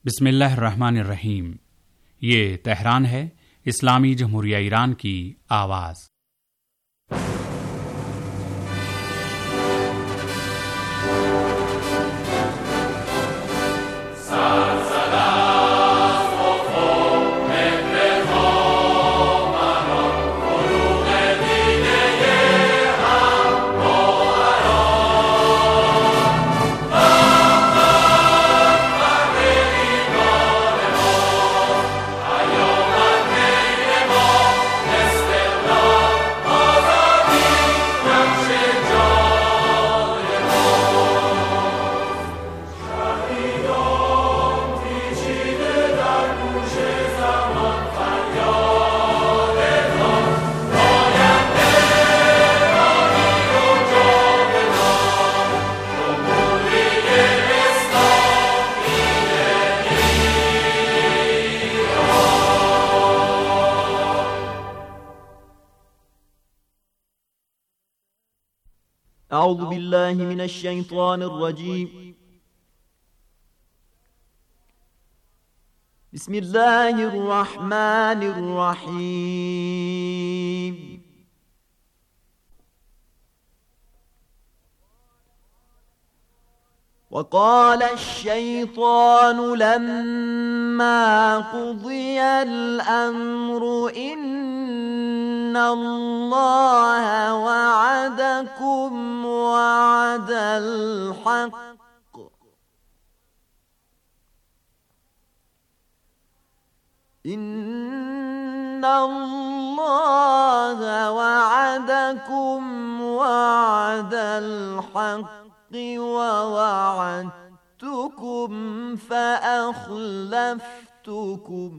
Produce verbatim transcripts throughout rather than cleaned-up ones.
بسم اللہ الرحمن الرحیم۔ یہ تہران ہے، اسلامی جمہوریہ ایران کی آواز۔ اعوذ باللہ من الشیطان الرجیم، بسم اللہ الرحمن الرحیم۔ وقال الشیطان لما قضی الامر ان اللہ وعدکم وعد الحق ان اللہ وعدکم وعد الحق ووعدتکم فأخلفتکم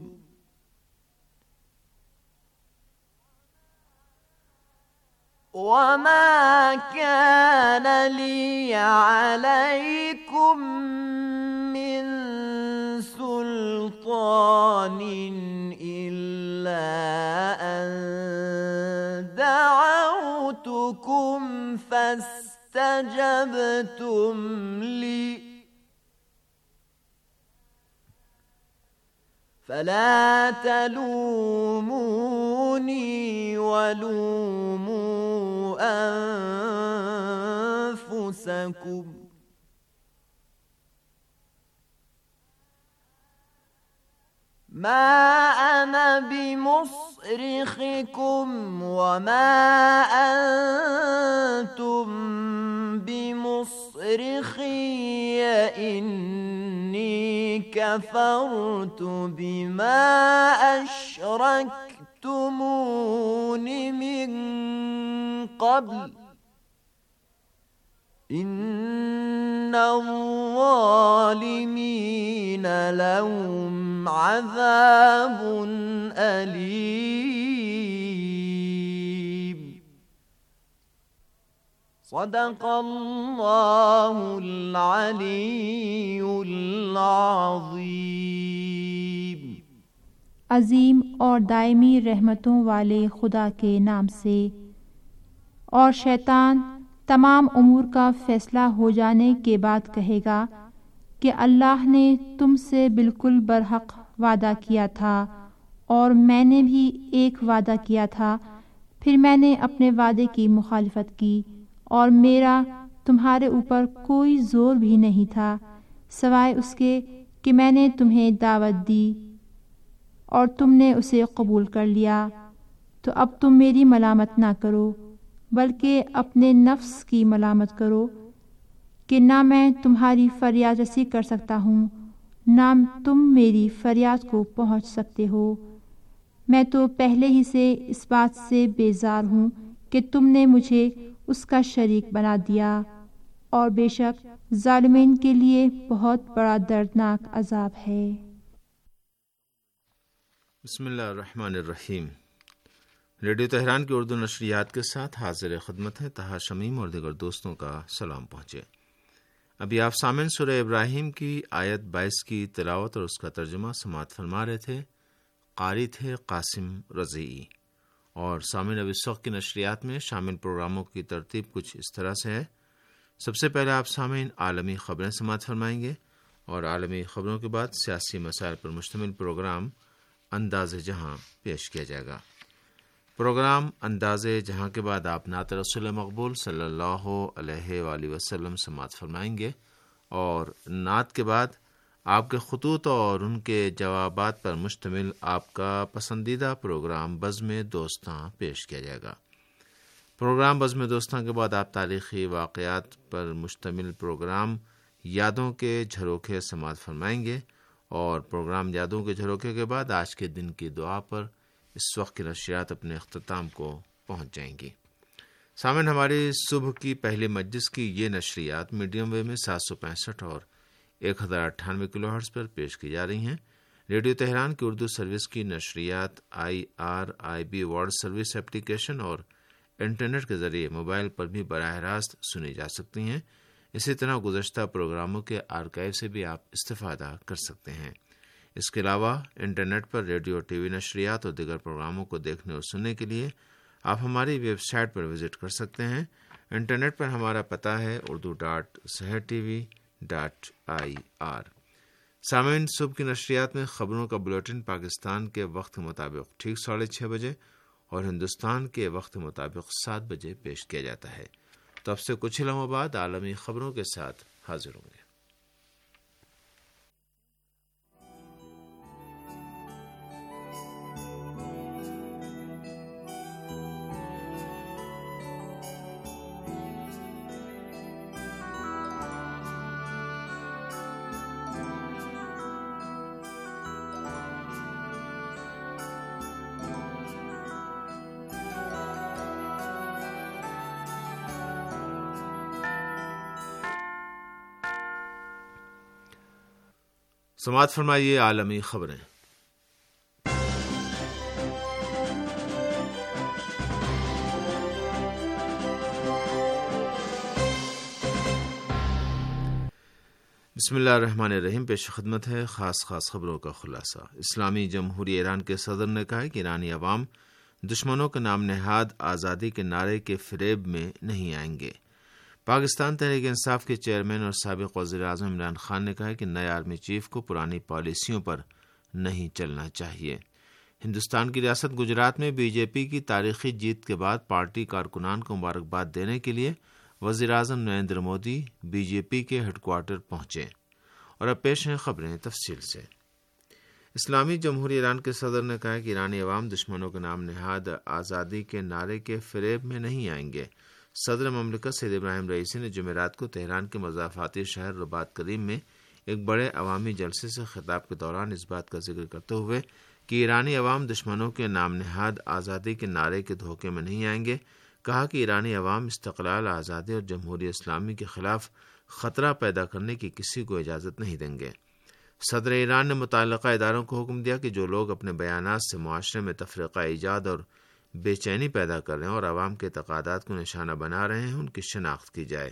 وما كان لي عليكم من سلطان إلا أن دعوتكم فاستجبتم لي فلا تلوموني ولوموا أنفسكم ما أنا بمصرخكم وما أنتم بمصرخي إني كفرت بما أشركتمون من قبل إن الظالمين لهم عذاب أليم۔ صدق اللہ العلی العظیم۔ عظیم اور دائمی رحمتوں والے خدا کے نام سے۔ اور شیطان تمام امور کا فیصلہ ہو جانے کے بعد کہے گا کہ اللہ نے تم سے بالکل برحق وعدہ کیا تھا اور میں نے بھی ایک وعدہ کیا تھا، پھر میں نے اپنے وعدے کی مخالفت کی اور میرا تمہارے اوپر کوئی زور بھی نہیں تھا سوائے اس کے کہ میں نے تمہیں دعوت دی اور تم نے اسے قبول کر لیا۔ تو اب تم میری ملامت نہ کرو بلکہ اپنے نفس کی ملامت کرو کہ نہ میں تمہاری فریاد رسی کر سکتا ہوں نہ تم میری فریاد کو پہنچ سکتے ہو۔ میں تو پہلے ہی سے اس بات سے بیزار ہوں کہ تم نے مجھے اس کا شریک بنا دیا، اور بے شک ظالمین کے لیے بہت بڑا دردناک عذاب ہے۔ بسم اللہ الرحمن الرحیم۔ ریڈیو تہران کی اردو نشریات کے ساتھ حاضر خدمت ہے طہا شمیم اور دیگر دوستوں کا سلام پہنچے۔ ابھی آپ سامعین سورہ ابراہیم کی آیت بائیس کی تلاوت اور اس کا ترجمہ سماعت فرما رہے تھے۔ قاری تھے قاسم رضیعی۔ اور سامعین اب اس وقت کی نشریات میں شامل پروگراموں کی ترتیب کچھ اس طرح سے ہے۔ سب سے پہلے آپ سامعین عالمی خبریں سماعت فرمائیں گے، اور عالمی خبروں کے بعد سیاسی مسائل پر مشتمل پروگرام انداز جہاں پیش کیا جائے گا۔ پروگرام انداز جہاں کے بعد آپ نعت رسول مقبول صلی اللہ علیہ وآلہ وسلم سماعت فرمائیں گے، اور نعت کے بعد آپ کے خطوط اور ان کے جوابات پر مشتمل آپ کا پسندیدہ پروگرام بزم دوستاں پیش کیا جائے گا۔ پروگرام بزم دوستاں کے بعد آپ تاریخی واقعات پر مشتمل پروگرام یادوں کے جھروکے سماعت فرمائیں گے، اور پروگرام یادوں کے جھروکے کے بعد آج کے دن کی دعا پر اس وقت کی نشریات اپنے اختتام کو پہنچ جائیں گی۔ سامعین، ہماری صبح کی پہلی مجلس کی یہ نشریات میڈیم ویو میں سات سو پینسٹھ اور ایک ہزار اٹھانوے کلو ہرٹز پر پیش کی جا رہی ہیں۔ ریڈیو تہران کی اردو سروس کی نشریات I R I B world service application اور انٹرنیٹ کے ذریعے موبائل پر بھی براہ راست سنی جا سکتی ہیں۔ اسی طرح گزشتہ پروگراموں کے آرکائیو سے بھی آپ استفادہ کر سکتے ہیں۔ اس کے علاوہ انٹرنیٹ پر ریڈیو ٹی وی نشریات اور دیگر پروگراموں کو دیکھنے اور سننے کے لیے آپ ہماری ویب سائٹ پر وزٹ کر سکتے ہیں۔ انٹرنیٹ پر ہمارا پتہ ہے Urdu dot Sahar T V dot I R. سامعین، صبح کی نشریات میں خبروں کا بلیٹن پاکستان کے وقت کے مطابق ٹھیک ساڑھے چھ بجے اور ہندوستان کے وقت کے مطابق سات بجے پیش کیا جاتا ہے۔ تو اب سے کچھ ہی لمحوں بعد عالمی خبروں کے ساتھ حاضر ہوں گے۔ سماعت فرمائیے عالمی خبریں۔ بسم اللہ الرحمن الرحیم۔ پیش خدمت ہے خاص خاص خبروں کا خلاصہ۔ اسلامی جمہوریہ ایران کے صدر نے کہا کہ ایرانی عوام دشمنوں کے نام نہاد آزادی کے نعرے کے فریب میں نہیں آئیں گے۔ پاکستان تحریک انصاف کے چیئرمین اور سابق وزیر اعظم عمران خان نے کہا کہ نئے آرمی چیف کو پرانی پالیسیوں پر نہیں چلنا چاہیے۔ ہندوستان کی ریاست گجرات میں بی جے پی کی تاریخی جیت کے بعد پارٹی کارکنان کو مبارکباد دینے کے لیے وزیر اعظم Narendra Modi B J P کے ہیڈ کوارٹر پہنچے۔ اور اب پیش ہیں خبریں تفصیل سے۔ اسلامی جمہوریہ ایران کے صدر نے کہا کہ ایرانی عوام دشمنوں کے نام نہاد آزادی کے نعرے کے فریب میں نہیں آئیں گے۔ صدر مملکت سید ابراہیم رئیسی نے جمعرات کو تہران کے مضافاتی شہر رباط کریم میں ایک بڑے عوامی جلسے سے خطاب کے دوران اس بات کا ذکر کرتے ہوئے کہ ایرانی عوام دشمنوں کے نام نہاد آزادی کے نعرے کے دھوکے میں نہیں آئیں گے، کہا کہ ایرانی عوام استقلال، آزادی اور جمہوریہ اسلامی کے خلاف خطرہ پیدا کرنے کی کسی کو اجازت نہیں دیں گے۔ صدر ایران نے متعلقہ اداروں کو حکم دیا کہ جو لوگ اپنے بیانات سے معاشرے میں تفرقہ ایجاد اور بے چینی پیدا کر رہے ہیں اور عوام کے اعتقادات کو نشانہ بنا رہے ہیں، ان کی شناخت کی جائے۔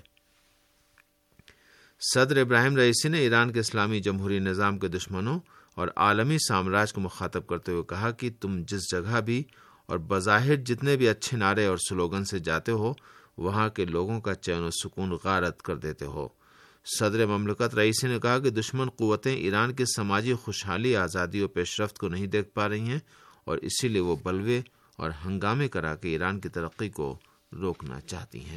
صدر ابراہیم رئیسی نے ایران کے اسلامی جمہوری نظام کے دشمنوں اور عالمی سامراج کو مخاطب کرتے ہوئے کہا کہ تم جس جگہ بھی اور بظاہر جتنے بھی اچھے نعرے اور سلوگن سے جاتے ہو، وہاں کے لوگوں کا چین و سکون غارت کر دیتے ہو۔ صدر مملکت رئیسی نے کہا کہ دشمن قوتیں ایران کی سماجی خوشحالی، آزادی و پیش رفت کو نہیں دیکھ پا رہی ہیں، اور اسی لیے وہ بلوے اور ہنگامے کرا کے ایران کی ترقی کو روکنا چاہتی ہیں۔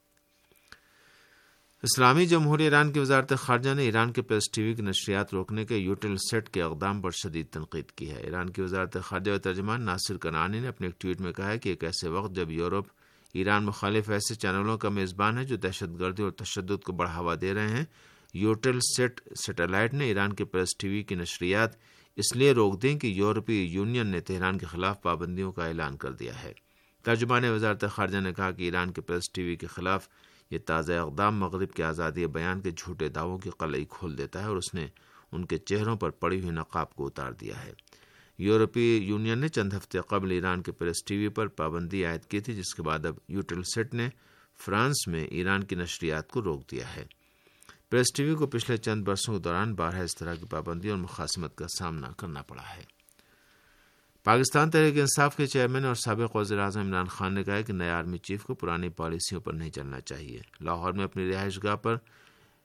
اسلامی جمہوریہ ایران کی وزارت خارجہ نے ایران کے پریس ٹی وی کی نشریات روکنے کے یوٹیل سیٹ کے اقدام پر شدید تنقید کی ہے۔ ایران کی وزارت خارجہ و ترجمان ناصر کنعانی نے اپنے ایک ٹویٹ میں کہا ہے کہ ایک ایسے وقت جب یورپ ایران مخالف ایسے چینلوں کا میزبان ہے جو دہشت گردی اور تشدد کو بڑھاوا دے رہے ہیں، یوٹیل سیٹ سیٹلائٹ نے ایران کے پریس ٹی وی کی نشریات اس لیے روک دیں کہ یورپی یونین نے تہران کے خلاف پابندیوں کا اعلان کر دیا ہے۔ ترجمان وزارت خارجہ نے کہا کہ ایران کے پریس ٹی وی کے خلاف یہ تازہ اقدام مغرب کے آزادی بیان کے جھوٹے دعووں کی قلعی کھول دیتا ہے اور اس نے ان کے چہروں پر پڑی ہوئی نقاب کو اتار دیا ہے۔ یورپی یونین نے چند ہفتے قبل ایران کے پریس ٹی وی پر پابندی عائد کی تھی، جس کے بعد اب یوٹیل سیٹ نے فرانس میں ایران کی نشریات کو روک دیا ہے۔ پریس ٹی وی کو پچھلے چند برسوں کے دوران بارہا اس طرح کی پابندی اور مخاصمت کا سامنا کرنا پڑا ہے۔ پاکستان تحریک انصاف کے چیئرمین اور سابق وزیر اعظم عمران خان نے کہا ہے کہ نئے آرمی چیف کو پرانی پالیسیوں پر نہیں چلنا چاہیے۔ لاہور میں اپنی رہائش گاہ پر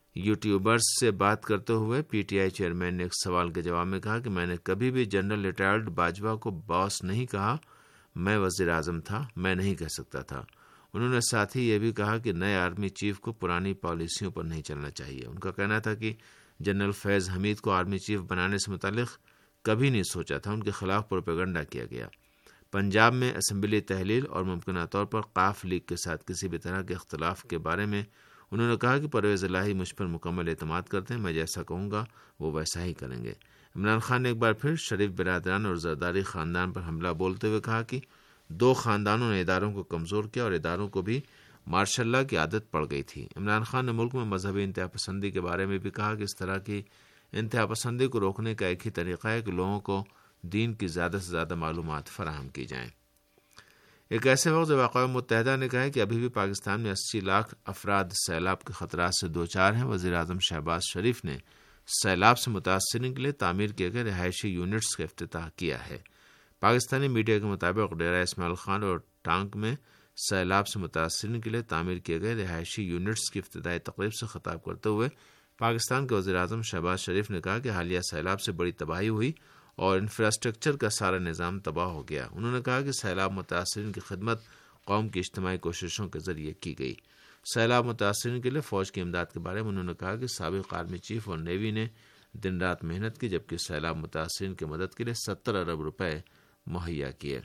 یوٹیوبرز سے بات کرتے ہوئے پی ٹی آئی چیئرمین نے ایک سوال کے جواب میں کہا کہ میں نے کبھی بھی جنرل ریٹائرڈ باجوہ کو باس نہیں کہا، میں وزیر اعظم تھا، میں نہیں کہہ سکتا تھا۔ انہوں نے ساتھ ہی یہ بھی کہا کہ نئے آرمی چیف کو پرانی پالیسیوں پر نہیں چلنا چاہیے۔ ان کا کہنا تھا کہ جنرل فیض حمید کو آرمی چیف بنانے سے متعلق کبھی نہیں سوچا تھا، ان کے خلاف پروپیگنڈا کیا گیا۔ پنجاب میں اسمبلی تحلیل اور ممکنہ طور پر قاف لیگ کے ساتھ کسی بھی طرح کے اختلاف کے بارے میں انہوں نے کہا کہ پرویز الہی مجھ پر مکمل اعتماد کرتے ہیں، میں جیسا کہوں گا وہ ویسا ہی کریں گے۔ عمران خان نے ایک بار پھر شریف برادران اور زرداری خاندان پر حملہ بولتے ہوئے کہا کہ دو خاندانوں نے اداروں کو کمزور کیا اور اداروں کو بھی مارشاء اللہ کی عادت پڑ گئی تھی۔ عمران خان نے ملک میں مذہبی انتہا پسندی کے بارے میں بھی کہا کہ اس طرح کی انتہا پسندی کو روکنے کا ایک ہی طریقہ ہے کہ لوگوں کو دین کی زیادہ سے زیادہ معلومات فراہم کی جائیں۔ ایک ایسے وقت جب اقوام متحدہ نے کہا ہے کہ ابھی بھی پاکستان میں اسی لاکھ افراد سیلاب کے خطرات سے دوچار ہیں، وزیر اعظم شہباز شریف نے سیلاب سے متاثرین کے لیے تعمیر کیے گئے رہائشی یونٹس کا افتتاح کیا ہے۔ پاکستانی میڈیا کے مطابق ڈیرہ اسماعیل خان اور ٹانک میں سیلاب سے متاثرین کے لیے تعمیر کیے گئے رہائشی یونٹس کی افتتاحی تقریب سے خطاب کرتے ہوئے پاکستان کے وزیر اعظم شہباز شریف نے کہا کہ حالیہ سیلاب سے بڑی تباہی ہوئی اور انفراسٹرکچر کا سارا نظام تباہ ہو گیا۔ انہوں نے کہا کہ سیلاب متاثرین کی خدمت قوم کی اجتماعی کوششوں کے ذریعے کی گئی۔ سیلاب متاثرین کے لیے فوج کی امداد کے بارے میں انہوں نے کہا کہ سابق آرمی چیف اور نیوی نے دن رات محنت کی، جبکہ سیلاب متاثرین کی مدد کے لیے ستر ارب روپے مہیا کیے۔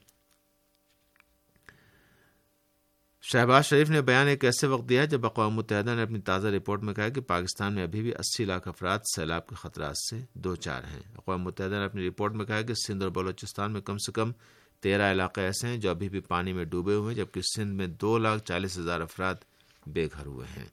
شہباز شریف نے بیان ایک ایسے وقت دیا جب اقوام متحدہ نے اپنی تازہ رپورٹ میں کہا کہ پاکستان میں ابھی بھی اسی لاکھ افراد سیلاب کے خطرات سے دوچار ہیں۔ اقوام متحدہ نے اپنی رپورٹ میں کہا کہ سندھ اور بلوچستان میں کم سے کم تیرہ علاقے ایسے ہیں جو ابھی بھی پانی میں ڈوبے ہوئے ہیں، جبکہ سندھ میں دو لاکھ چالیس ہزار افراد بے گھر ہوئے ہیں۔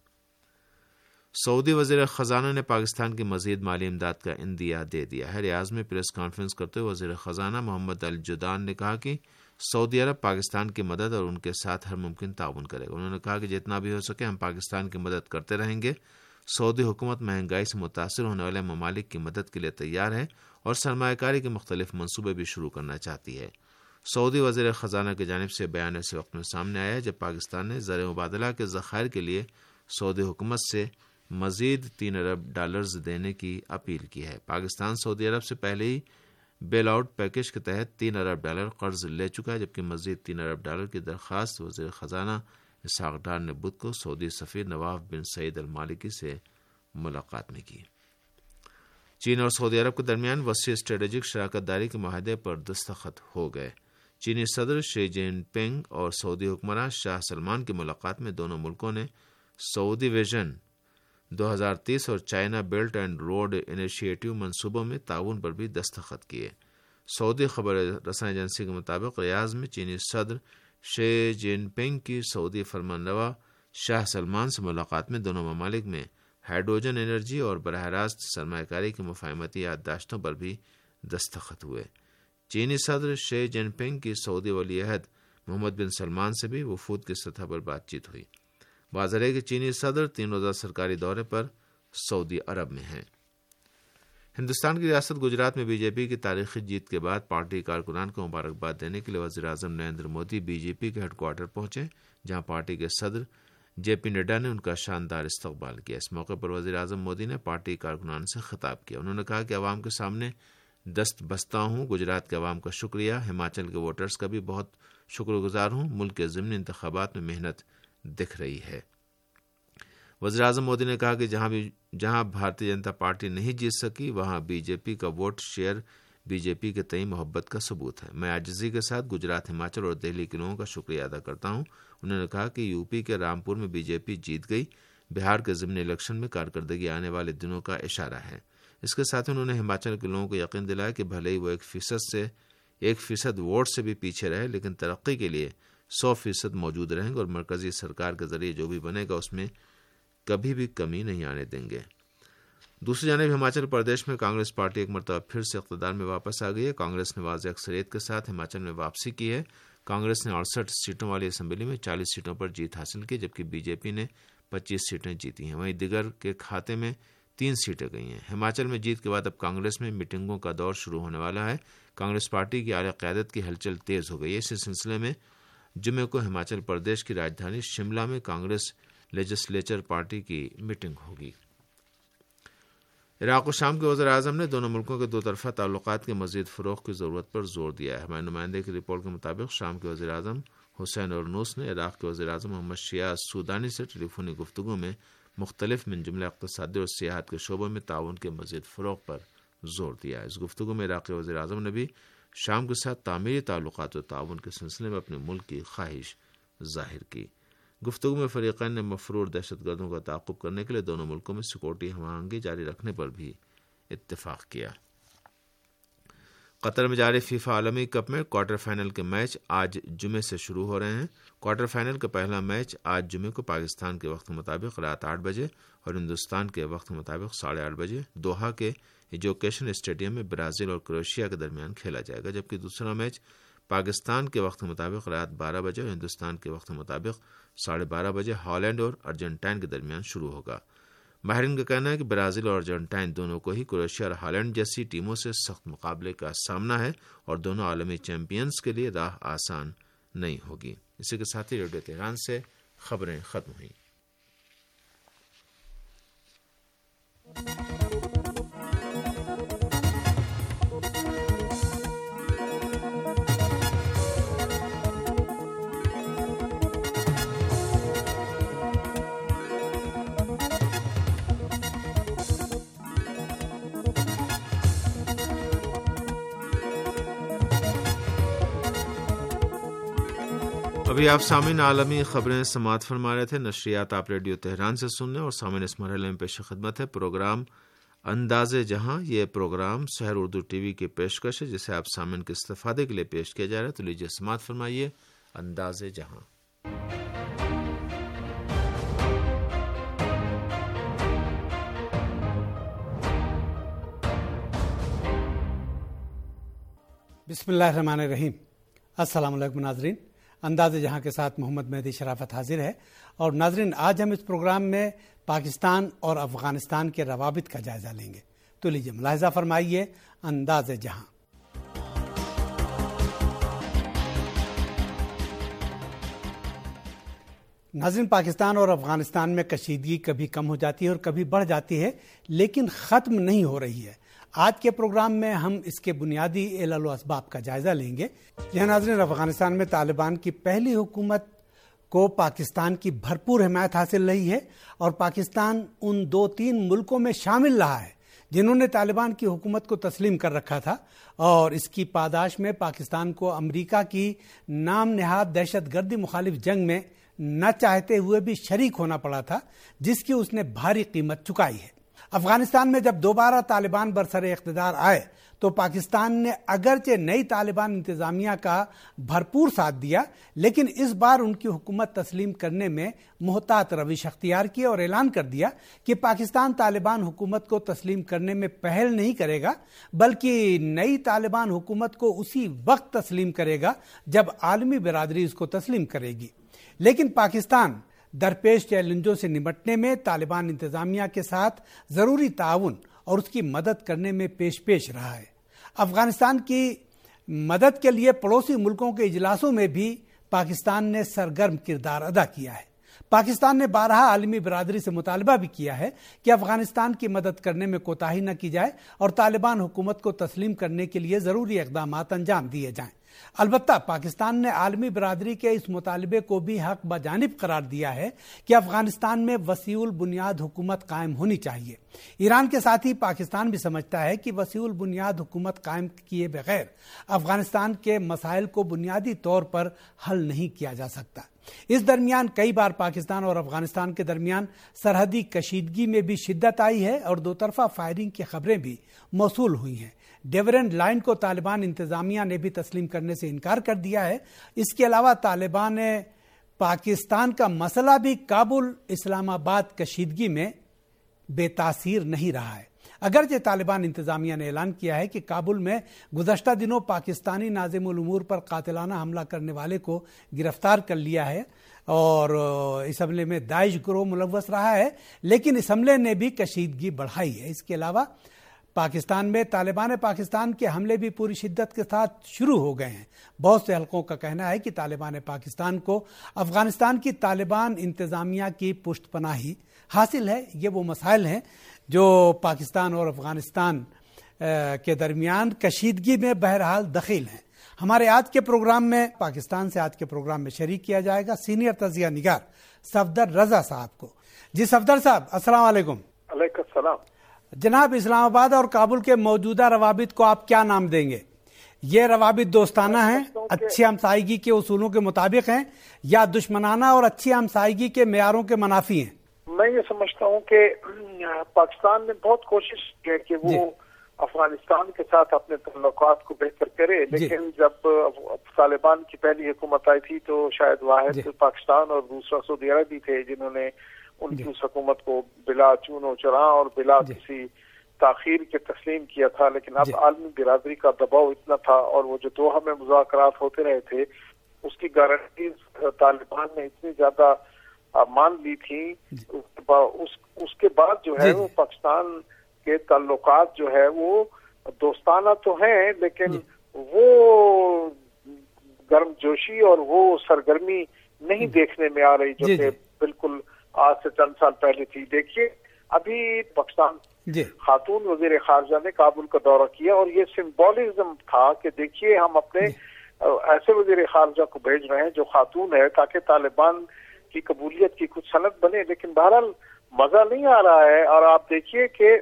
سعودی وزیر خزانہ نے پاکستان کی مزید مالی امداد کا عندیہ دے دیا ہے۔ ریاض میں پریس کانفرنس کرتے ہوئے وزیر خزانہ محمد الجدان نے کہا کہ سعودی عرب پاکستان کی مدد اور ان کے ساتھ ہر ممکن تعاون کرے گا۔ انہوں نے کہا کہ جتنا بھی ہو سکے ہم پاکستان کی مدد کرتے رہیں گے۔ سعودی حکومت مہنگائی سے متاثر ہونے والے ممالک کی مدد کے لیے تیار ہے اور سرمایہ کاری کے مختلف منصوبے بھی شروع کرنا چاہتی ہے۔ سعودی وزیر خزانہ کی جانب سے بیان ایسے وقت میں سامنے آیا ہے جب پاکستان نے زر مبادلہ کے ذخائر کے لیے سعودی حکومت سے مزید تین ارب ڈالرز دینے کی اپیل کی ہے۔ پاکستان سعودی عرب سے پہلے ہی بیل آؤٹ پیکج کے تحت تین ارب ڈالر قرض لے چکا ہے، جبکہ مزید تین ارب ڈالر کی درخواست وزیر خزانہ اسحاق ڈار نے بدھ کو سعودی سفیر نواف بن سعید المالکی سے ملاقات میں کی۔ چین اور سعودی عرب کے درمیان وسیع اسٹریٹجک شراکت داری کے معاہدے پر دستخط ہو گئے۔ چینی صدر شی جن پنگ اور سعودی حکمراں شاہ سلمان کی ملاقات میں دونوں ملکوں نے سعودی ویژن دو ہزار تیس اور China belt and road initiative منصوبوں میں تعاون پر بھی دستخط کیے۔ سعودی خبر رساں ایجنسی کے مطابق ریاض میں چینی صدر شی جن پنگ کی سعودی فرمانروا شاہ سلمان سے ملاقات میں دونوں ممالک میں ہائیڈروجن انرجی اور براہ راست سرمایہ کاری کی مفاہمتی یادداشتوں پر بھی دستخط ہوئے۔ چینی صدر شی جن پنگ کی سعودی ولی عہد محمد بن سلمان سے بھی وفود کی سطح پر بات چیت ہوئی۔ واضح ہے کہ چینی صدر تین روزہ سرکاری دورے پر سعودی عرب میں ہیں۔ ہندوستان کی ریاست گجرات میں بی جے پی کی تاریخی جیت کے بعد پارٹی کارکنان کو مبارکباد دینے کے لیے وزیر اعظم Narendra Modi B J P کے ہیڈ کوارٹر پہنچے، جہاں پارٹی کے صدر جے پی نڈا نے ان کا شاندار استقبال کیا۔ اس موقع پر وزیر اعظم مودی نے پارٹی کارکنان سے خطاب کیا۔ انہوں نے کہا کہ عوام کے سامنے دست بستہ ہوں، گجرات کے عوام کا شکریہ، ہماچل کے ووٹرز کا بھی بہت شکر گزار ہوں، ملک کے ضمنی انتخابات میں محنت دکھ رہی ہے۔ وزیر اعظم مودی نے کہا کہ جہاں بھی جہاں بھارتیہ جنتا پارٹی نہیں جیت سکی وہاں بی جے پی کا vote share B J P کے تئیں محبت کا ثبوت ہے۔ میں عاجزی کے ساتھ گجرات، ہماچل اور دہلی کے لوگوں کا شکریہ ادا کرتا ہوں۔ انہوں نے کہا کہ یو پی کے رامپور میں بی جے پی جیت گئی، بہار کے ضمنی الیکشن میں کارکردگی آنے والے دنوں کا اشارہ ہے۔ اس کے ساتھ انہوں نے ہماچل کے لوگوں کو یقین دلایا کہ بھلے ہی وہ ایک فیصد سے ایک فیصد ووٹ سے بھی پیچھے رہے لیکن ترقی کے لیے سو فیصد موجود رہیں گے اور مرکزی سرکار کے ذریعے جو بھی بنے گا اس میں کبھی بھی کمی نہیں آنے دیں گے۔ دوسری جانب ہماچل پردیش میں کانگریس پارٹی ایک مرتبہ پھر سے اقتدار میں واپس آ گئی ہے۔ کانگریس نے واضح اکثریت کے ساتھ ہماچل میں واپسی کی ہے۔ کانگریس نے اڑسٹھ سیٹوں والی اسمبلی میں چالیس سیٹوں پر جیت حاصل کی، جبکہ بی جے پی نے پچیس سیٹیں جیتی ہیں۔ وہیں دیگر کے کھاتے میں تین سیٹیں گئی ہیں۔ ہماچل میں جیت کے بعد اب کانگریس میں میٹنگوں کا دور شروع ہونے والا ہے۔ کانگریس پارٹی کی اعلی قیادت کی ہلچل تیز ہو گئی ہے۔ اسی سلسلے میں جمعے کو ہماچل پردیش کی راجدھانی شملہ میں کانگریس لیجسلیچر پارٹی کی میٹنگ ہوگی۔ عراق و شام کے وزیر اعظم نے دونوں ملکوں کے دو طرفہ تعلقات کے مزید فروغ کی ضرورت پر زور دیا ہے۔ ہمارے نمائندے کی رپورٹ کے مطابق شام کے وزیر اعظم حسین اورنوس نے عراق کے وزیر اعظم محمد شیع سودانی سے ٹیلی فونی گفتگو میں مختلف من جملہ اقتصادی اور سیاحت کے شعبوں میں تعاون کے مزید فروغ پر زور دیا۔ اس گفتگو میں عراقی وزیر اعظم نے بھی شام کے ساتھ تعمیری تعلقات و تعاون کے سلسلے میں اپنے ملک کی خواہش ظاہر کی۔ گفتگو میں فریقین نے مفرور دہشت گردوں کا تعاقب کرنے کے لیے دونوں ملکوں میں سیکورٹی ہم آہنگی جاری رکھنے پر بھی اتفاق کیا۔ قطر میں جاری فیفا عالمی کپ میں کوارٹر فائنل کے میچ آج جمعے سے شروع ہو رہے ہیں۔ کوارٹر فائنل کا پہلا میچ آج جمعے کو پاکستان کے وقت کے مطابق رات آٹھ بجے اور ہندوستان کے وقت کے مطابق ساڑھے آٹھ بجے دوحہ کے ایجوکیشن اسٹیڈیم میں برازیل اور کروشیا کے درمیان کھیلا جائے گا، جبکہ دوسرا میچ پاکستان کے وقت کے مطابق رات بارہ بجے اور ہندوستان کے وقت کے مطابق ساڑھے بارہ بجے ہالینڈ اور ارجنٹائن کے درمیان شروع ہوگا۔ ماہرین کا کہنا ہے کہ برازیل اور ارجنٹائن دونوں کو ہی کروشیا اور ہالینڈ جیسی ٹیموں سے سخت مقابلے کا سامنا ہے اور دونوں عالمی چیمپئنز کے لیے راہ آسان نہیں ہوگی۔ اسی کے ساتھ ہی ریڈیو تہران سے خبریں ختم ہوئیں۔ ابھی آپ سامعین عالمی خبریں سماعت فرما رہے تھے۔ نشریات آپ ریڈیو تہران سے سننے اور سامعین اس مرحلے میں پیش خدمت ہے پروگرام انداز جہاں۔ یہ program Sahar Urdu T V کی پیشکش ہے جسے آپ سامعین کے استفادے کے لیے پیش کیا جا رہا ہے۔ تو لیجیے سماعت فرمائیے انداز جہاں۔ بسم اللہ الرحمن الرحیم۔ السلام علیکم ناظرین، انداز جہاں کے ساتھ محمد مہدی شرافت حاضر ہے۔ اور ناظرین، آج ہم اس پروگرام میں پاکستان اور افغانستان کے روابط کا جائزہ لیں گے۔ تو لیجیے ملاحظہ فرمائیے انداز جہاں۔ ناظرین، پاکستان اور افغانستان میں کشیدگی کبھی کم ہو جاتی ہے اور کبھی بڑھ جاتی ہے، لیکن ختم نہیں ہو رہی ہے۔ آج کے پروگرام میں ہم اس کے بنیادی علل و اسباب کا جائزہ لیں گے۔ یہ ناظرین، افغانستان میں طالبان کی پہلی حکومت کو پاکستان کی بھرپور حمایت حاصل رہی ہے اور پاکستان ان دو تین ملکوں میں شامل رہا ہے جنہوں نے طالبان کی حکومت کو تسلیم کر رکھا تھا، اور اس کی پاداش میں پاکستان کو امریکہ کی نام نہاد دہشت گردی مخالف جنگ میں نہ چاہتے ہوئے بھی شریک ہونا پڑا تھا، جس کی اس نے بھاری قیمت چکائی ہے۔ افغانستان میں جب دوبارہ طالبان برسر اقتدار آئے تو پاکستان نے اگرچہ نئی طالبان انتظامیہ کا بھرپور ساتھ دیا، لیکن اس بار ان کی حکومت تسلیم کرنے میں محتاط روش اختیار کی اور اعلان کر دیا کہ پاکستان طالبان حکومت کو تسلیم کرنے میں پہل نہیں کرے گا، بلکہ نئی طالبان حکومت کو اسی وقت تسلیم کرے گا جب عالمی برادری اس کو تسلیم کرے گی۔ لیکن پاکستان درپیش چیلنجوں سے نمٹنے میں طالبان انتظامیہ کے ساتھ ضروری تعاون اور اس کی مدد کرنے میں پیش پیش رہا ہے۔ افغانستان کی مدد کے لیے پڑوسی ملکوں کے اجلاسوں میں بھی پاکستان نے سرگرم کردار ادا کیا ہے۔ پاکستان نے بارہا عالمی برادری سے مطالبہ بھی کیا ہے کہ افغانستان کی مدد کرنے میں کوتاہی نہ کی جائے اور طالبان حکومت کو تسلیم کرنے کے لیے ضروری اقدامات انجام دیے جائیں۔ البتہ پاکستان نے عالمی برادری کے اس مطالبے کو بھی حق بجانب قرار دیا ہے کہ افغانستان میں وسیع البنیاد حکومت قائم ہونی چاہیے۔ ایران کے ساتھ ہی پاکستان بھی سمجھتا ہے کہ وسیع البنیاد حکومت قائم کیے بغیر افغانستان کے مسائل کو بنیادی طور پر حل نہیں کیا جا سکتا۔ اس درمیان کئی بار پاکستان اور افغانستان کے درمیان سرحدی کشیدگی میں بھی شدت آئی ہے اور دو طرفہ فائرنگ کی خبریں بھی موصول ہوئی ہیں۔ ڈیورنڈ لائن کو طالبان انتظامیہ نے بھی تسلیم کرنے سے انکار کر دیا ہے۔ اس کے علاوہ طالبان پاکستان کا مسئلہ بھی کابل اسلام آباد کشیدگی میں بے تاثیر نہیں رہا ہے۔ اگرچہ طالبان انتظامیہ نے اعلان کیا ہے کہ کابل میں گزشتہ دنوں پاکستانی ناظم الامور پر قاتلانہ حملہ کرنے والے کو گرفتار کر لیا ہے اور اس حملے میں داعش گروہ ملوث رہا ہے، لیکن اس حملے نے بھی کشیدگی بڑھائی ہے۔ اس کے علاوہ پاکستان میں طالبان پاکستان کے حملے بھی پوری شدت کے ساتھ شروع ہو گئے ہیں۔ بہت سے حلقوں کا کہنا ہے کہ طالبان پاکستان کو افغانستان کی طالبان انتظامیہ کی پشت پناہی حاصل ہے۔ یہ وہ مسائل ہیں جو پاکستان اور افغانستان کے درمیان کشیدگی میں بہرحال دخیل ہیں. ہمارے آج کے پروگرام میں پاکستان سے آج کے پروگرام میں شریک کیا جائے گا سینئر تجزیہ نگار صفدر رضا صاحب کو. جی صفدر صاحب السلام علیکم. علیکم السلام. جناب اسلام آباد اور کابل کے موجودہ روابط کو آپ کیا نام دیں گے؟ یہ روابط دوستانہ ہیں، اچھی ہمسائیگی کے اصولوں کے مطابق ہیں، یا دشمنانہ اور اچھی ہمسائیگی کے معیاروں کے منافی ہیں؟ میں یہ سمجھتا ہوں کہ پاکستان نے بہت کوشش کی کہ وہ جی. افغانستان کے ساتھ اپنے تعلقات کو بہتر کرے، لیکن جی. جب طالبان کی پہلی حکومت آئی تھی تو شاید واحد جی. پاکستان اور دوسرا سعودی عرب تھے جنہوں نے ان کی اس حکومت کو بلا چون و چراں اور بلا جی. کسی تاخیر کے تسلیم کیا تھا. لیکن اب جی. عالمی برادری کا دباؤ اتنا تھا اور وہ جو دوحہ میں مذاکرات ہوتے رہے تھے اس کی گارنٹیز طالبان نے اتنی زیادہ مان لی تھی جی. اس, اس کے بعد جو ہے جی. وہ پاکستان کے تعلقات جو ہے وہ دوستانہ تو ہیں لیکن جی. وہ گرم جوشی اور وہ سرگرمی نہیں دیکھنے میں آ رہی جو جی. کہ بالکل آج سے چند سال پہلے تھی. دیکھیے ابھی پاکستان جی. خاتون وزیر خارجہ نے کابل کا دورہ کیا اور یہ سمبولزم تھا کہ دیکھیے ہم اپنے جی. ایسے وزیر خارجہ کو بھیج رہے ہیں جو خاتون ہے تاکہ طالبان کی قبولیت کی کچھ صنعت بنے. لیکن بہرحال مزہ نہیں آ رہا ہے اور آپ دیکھیے کہ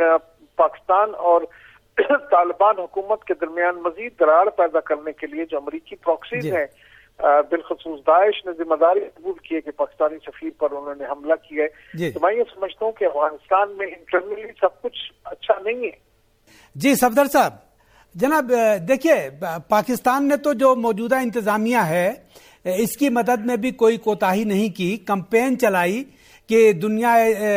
پاکستان اور طالبان حکومت کے درمیان مزید دراڑ پیدا کرنے کے لیے جو امریکی پراکسیز جی. ہیں بالخصوص داعش نے ذمہ داری قبول کی ہے کہ پاکستانی سفیر پر انہوں نے حملہ کیا ہے جی. تو میں یہ سمجھتا ہوں کہ افغانستان میں انٹرنلی سب کچھ اچھا نہیں ہے. جی صفدر صاحب، جناب دیکھیے پاکستان نے تو جو موجودہ انتظامیہ ہے اس کی مدد میں بھی کوئی کوتاہی نہیں کی، کمپین چلائی کہ دنیا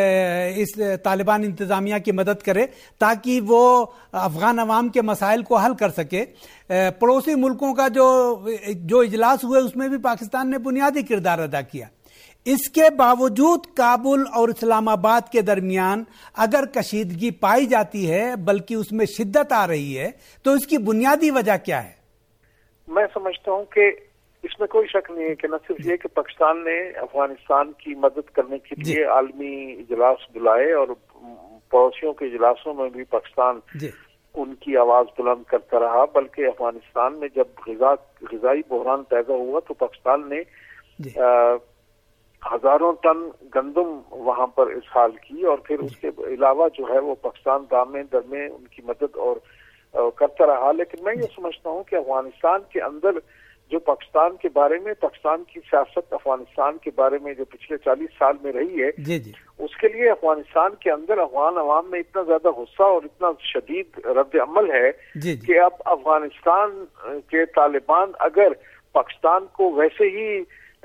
اس طالبان انتظامیہ کی مدد کرے تاکہ وہ افغان عوام کے مسائل کو حل کر سکے. پڑوسی ملکوں کا جو جو اجلاس ہوئے اس میں بھی پاکستان نے بنیادی کردار ادا کیا. اس کے باوجود کابل اور اسلام آباد کے درمیان اگر کشیدگی پائی جاتی ہے بلکہ اس میں شدت آ رہی ہے تو اس کی بنیادی وجہ کیا ہے؟ میں سمجھتا ہوں کہ اس میں کوئی شک نہیں ہے کہ نہ صرف یہ کہ پاکستان نے افغانستان کی مدد کرنے کے لیے جی. عالمی اجلاس بلائے اور پڑوسیوں کے اجلاسوں میں بھی پاکستان جی. ان کی آواز بلند کرتا رہا، بلکہ افغانستان میں جب غذا غذائی بحران پیدا ہوا تو پاکستان نے جی. آ, ہزاروں ٹن گندم وہاں پر اسحال کی اور پھر جی. اس کے علاوہ جو ہے وہ پاکستان دامے درمے ان کی مدد اور آ, کرتا رہا. لیکن میں یہ سمجھتا ہوں کہ افغانستان کے اندر جو پاکستان کے بارے میں پاکستان کی سیاست افغانستان کے بارے میں جو پچھلے چالیس سال میں رہی ہے جی جی. اس کے لیے افغانستان کے اندر افغان عوام میں اتنا زیادہ غصہ اور اتنا شدید رد عمل ہے جی جی. کہ اب افغانستان کے طالبان اگر پاکستان کو ویسے ہی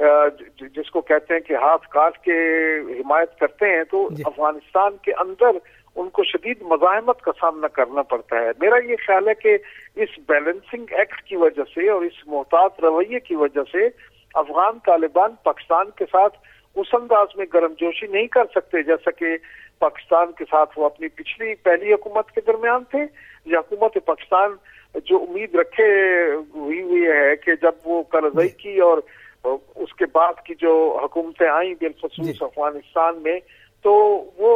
جس کو کہتے ہیں کہ ہاتھ کاٹ کے حمایت کرتے ہیں تو جی. افغانستان کے اندر ان کو شدید مزاحمت کا سامنا کرنا پڑتا ہے. میرا یہ خیال ہے کہ اس بیلنسنگ ایکٹ کی وجہ سے اور اس محتاط رویے کی وجہ سے افغان طالبان پاکستان کے ساتھ اس انداز میں گرم جوشی نہیں کر سکتے جیسا کہ پاکستان کے ساتھ وہ اپنی پچھلی پہلی حکومت کے درمیان تھے. یہ حکومت پاکستان جو امید رکھے ہوئی ہوئی ہے کہ جب وہ کرزئی کی اور اس کے بعد کی جو حکومتیں آئیں بالخصوص افغانستان میں تو وہ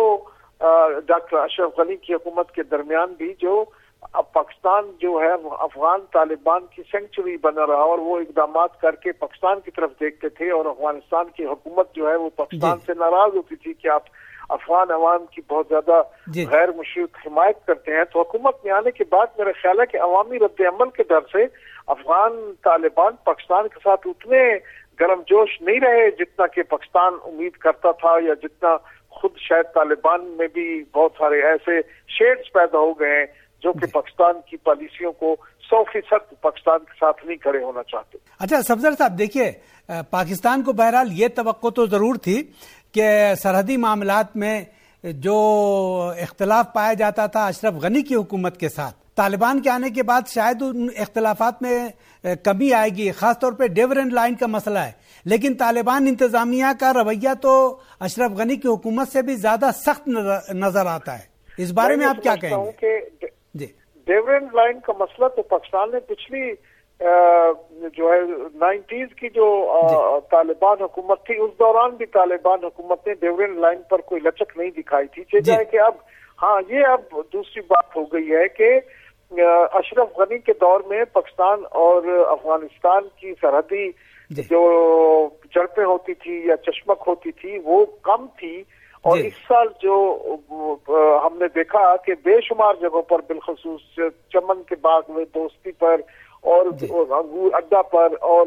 ڈاکٹر اشرف غنی کی حکومت کے درمیان بھی جو اب پاکستان جو ہے افغان طالبان کی سینکچری بنا رہا اور وہ اقدامات کر کے پاکستان کی طرف دیکھتے تھے اور افغانستان کی حکومت جو ہے وہ پاکستان جی. سے ناراض ہوتی تھی کہ آپ افغان عوام کی بہت زیادہ جی. غیر مشروط حمایت کرتے ہیں. تو حکومت میں آنے کے بعد میرا خیال ہے کہ عوامی رد عمل کے ڈر سے افغان طالبان پاکستان کے ساتھ اتنے گرم جوش نہیں رہے جتنا کہ پاکستان امید کرتا تھا یا جتنا خود شاید طالبان میں بھی بہت سارے ایسے شیڈز پیدا ہو گئے ہیں جو کہ پاکستان کی پالیسیوں کو سو فیصد پاکستان کے ساتھ نہیں کھڑے ہونا چاہتے. اچھا صفدر صاحب دیکھیے پاکستان کو بہرحال یہ توقع تو ضرور تھی کہ سرحدی معاملات میں جو اختلاف پایا جاتا تھا اشرف غنی کی حکومت کے ساتھ طالبان کے آنے کے بعد شاید ان اختلافات میں کمی آئے گی، خاص طور پہ ڈیورنٹ لائن کا مسئلہ ہے. لیکن طالبان انتظامیہ کا رویہ تو اشرف غنی کی حکومت سے بھی زیادہ سخت نظر آتا ہے. اس بارے میں آپ کیا کہیں گے؟ جی ڈیورنٹ لائن کا مسئلہ تو پاکستان نے پچھلی جو ہے نائنٹیز کی جو طالبان حکومت تھی اس دوران بھی طالبان حکومت نے ڈیورین لائن پر کوئی لچک نہیں دکھائی تھی. چاہے ہے کہ اب ہاں یہ اب دوسری بات ہو گئی ہے کہ اشرف غنی کے دور میں پاکستان اور افغانستان کی سرحدی جو جڑپیں ہوتی تھی یا چشمک ہوتی تھی وہ کم تھی, اور اس سال جو ہم نے دیکھا کہ بے شمار جگہوں پر بالخصوص چمن کے باغ میں دوستی پر اور انگور اڈا پر اور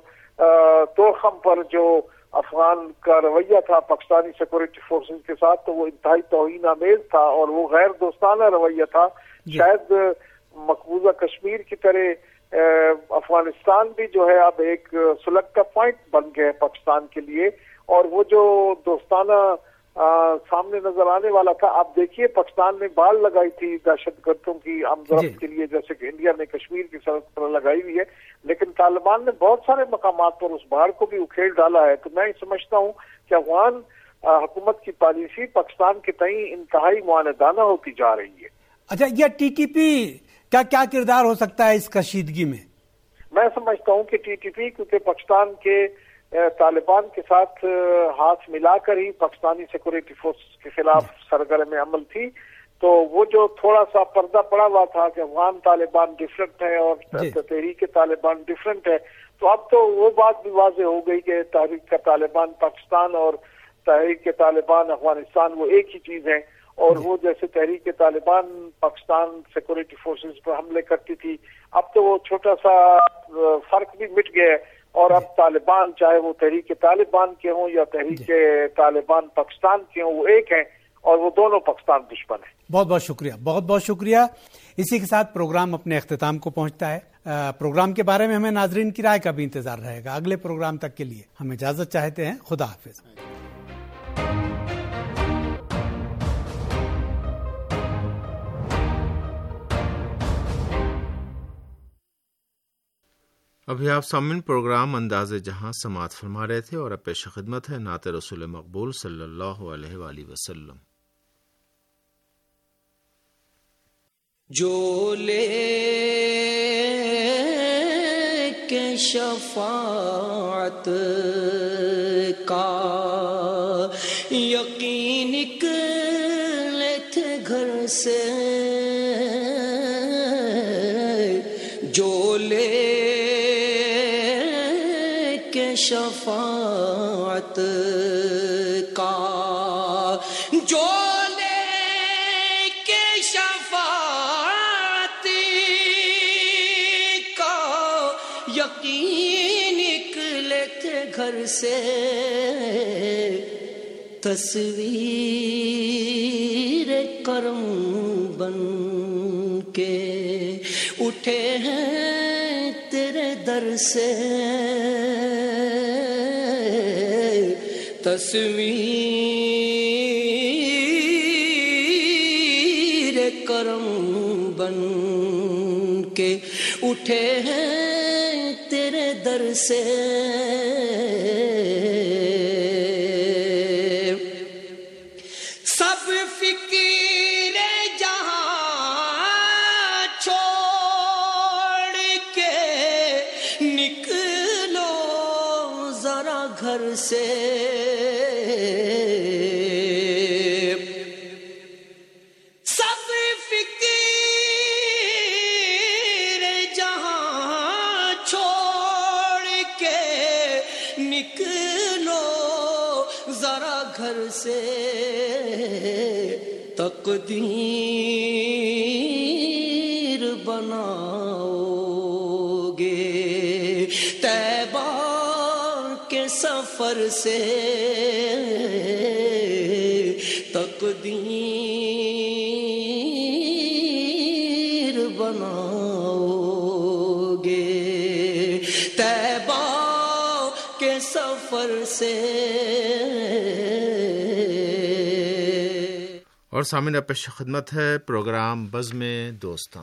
توخم پر جو افغان کا رویہ تھا پاکستانی سیکورٹی فورسز کے ساتھ, تو وہ انتہائی توہین آمیز تھا اور وہ غیر دوستانہ رویہ تھا. شاید مقبوضہ کشمیر کی طرح افغانستان بھی جو ہے اب ایک سلگ کا پوائنٹ بن گیا ہے پاکستان کے لیے, اور وہ جو دوستانہ سامنے نظر آنے والا تھا. آپ دیکھیے پاکستان نے بال لگائی تھی دہشت گردوں کی آمد و رفت کے لیے, جیسے کہ انڈیا نے کشمیر کی سرحد پر لگائی ہوئی ہے, لیکن طالبان نے بہت سارے مقامات پر اس بال کو بھی اکھیڑ ڈالا ہے. تو میں سمجھتا ہوں کہ افغان حکومت کی پالیسی پاکستان کے تئیں انتہائی معاندانہ ہوتی جا رہی ہے. اچھا, یہ ٹی ٹی پی کا کیا کردار ہو سکتا ہے اس کشیدگی میں؟ میں سمجھتا ہوں کہ ٹی ٹی پی کیونکہ پاکستان کے طالبان کے ساتھ ہاتھ ملا کر ہی پاکستانی سیکورٹی فورس کے خلاف سرگرم عمل تھی, تو وہ جو تھوڑا سا پردہ پڑا ہوا تھا کہ افغان طالبان ڈفرینٹ ہے اور تحریک طالبان ڈفرینٹ ہے, تو اب تو وہ بات بھی واضح ہو گئی کہ تحریک طالبان پاکستان اور تحریک طالبان افغانستان وہ ایک ہی چیز ہیں. اور وہ جیسے تحریک طالبان پاکستان سیکورٹی فورسز پر حملے کرتی تھی, اب تو وہ چھوٹا سا فرق بھی مٹ گیا ہے, اور اب طالبان چاہے وہ تحریک طالبان کے ہوں یا تحریک طالبان پاکستان کے ہوں وہ ایک ہیں, اور وہ دونوں پاکستان دشمن ہیں. بہت بہت شکریہ, بہت بہت شکریہ. اسی کے ساتھ پروگرام اپنے اختتام کو پہنچتا ہے. پروگرام کے بارے میں ہمیں ناظرین کی رائے کا بھی انتظار رہے گا. اگلے پروگرام تک کے لیے ہم اجازت چاہتے ہیں. خدا حافظ. ابھی آپ سامعین پروگرام انداز جہاں سماعت فرما رہے تھے, اور اب پیش خدمت ہے نعت رسول مقبول صلی اللہ علیہ وآلہ وسلم. جو لے کے شفاعت کا یقین نکلے تھے گھر سے, جو لے شفاعت کا, جو لے کے شفاعت کا یقین نکلے تھے گھر سے, تصویر کرم بن کے اٹھے ہیں تیرے در سے, تصویر کرم بن کے اٹھے ہیں تیرے در سے, سب فکر جہاں چھوڑ کے نکلو ذرا گھر سے, سے تقدیر بناؤ گے طیبہ کے سفر سے, تقدیر بناؤ گے طیبہ کے سفر سے. اور سامعین پیش خدمت ہے پروگرام بزم دوستاں.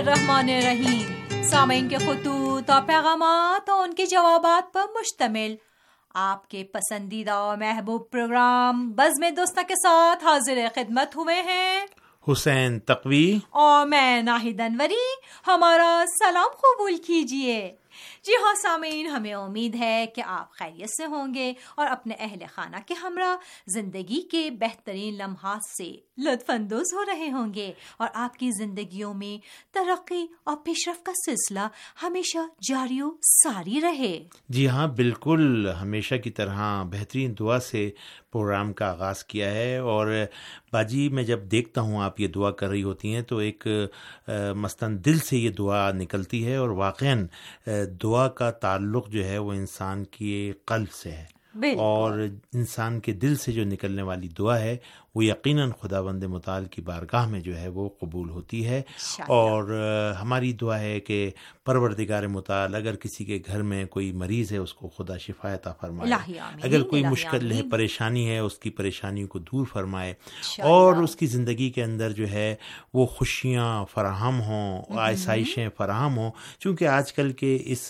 الرحمن الرحیم. سامعین کے خطوط اور پیغامات اور ان کے جوابات پر مشتمل آپ کے پسندیدہ اور محبوب پروگرام بزم دوستہ کے ساتھ حاضر خدمت ہوئے ہیں حسین تقوی اور میں ناہید انوری. ہمارا سلام قبول کیجیے. جی ہاں سامعین، ہمیں امید ہے کہ آپ خیریت سے ہوں گے اور اپنے اہل خانہ کے ہمراہ زندگی کے بہترین لمحات سے لطف اندوز ہو رہے ہوں گے اور آپ کی زندگیوں میں ترقی اور پیش رفت کا سلسلہ ہمیشہ جاری و ساری رہے. جی ہاں بالکل، ہمیشہ کی طرح بہترین دعا سے پروگرام کا آغاز کیا ہے. اور باجی میں جب دیکھتا ہوں آپ یہ دعا کر رہی ہوتی ہیں تو ایک مثلاً دل سے یہ دعا نکلتی ہے، اور واقعاً دعا کا تعلق جو ہے وہ انسان کی قلب سے ہے. اور انسان کے دل سے جو نکلنے والی دعا ہے وہ یقیناً خداوند متعال کی بارگاہ میں جو ہے وہ قبول ہوتی ہے. اور ہماری دعا ہے کہ پروردگار متعال اگر کسی کے گھر میں کوئی مریض ہے اس کو خدا شفا عطا فرمائے، اگر کوئی مشکل ہے، پریشانی ہے، اس کی پریشانیوں کو دور فرمائے، اور اس کی زندگی کے اندر جو ہے وہ خوشیاں فراہم ہوں، آسائشیں فراہم ہوں. چونکہ آج کل کے اس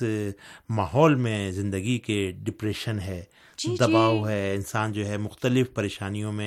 ماحول میں زندگی کے ڈپریشن ہے، دباؤ ہے، انسان جو ہے مختلف پریشانیوں میں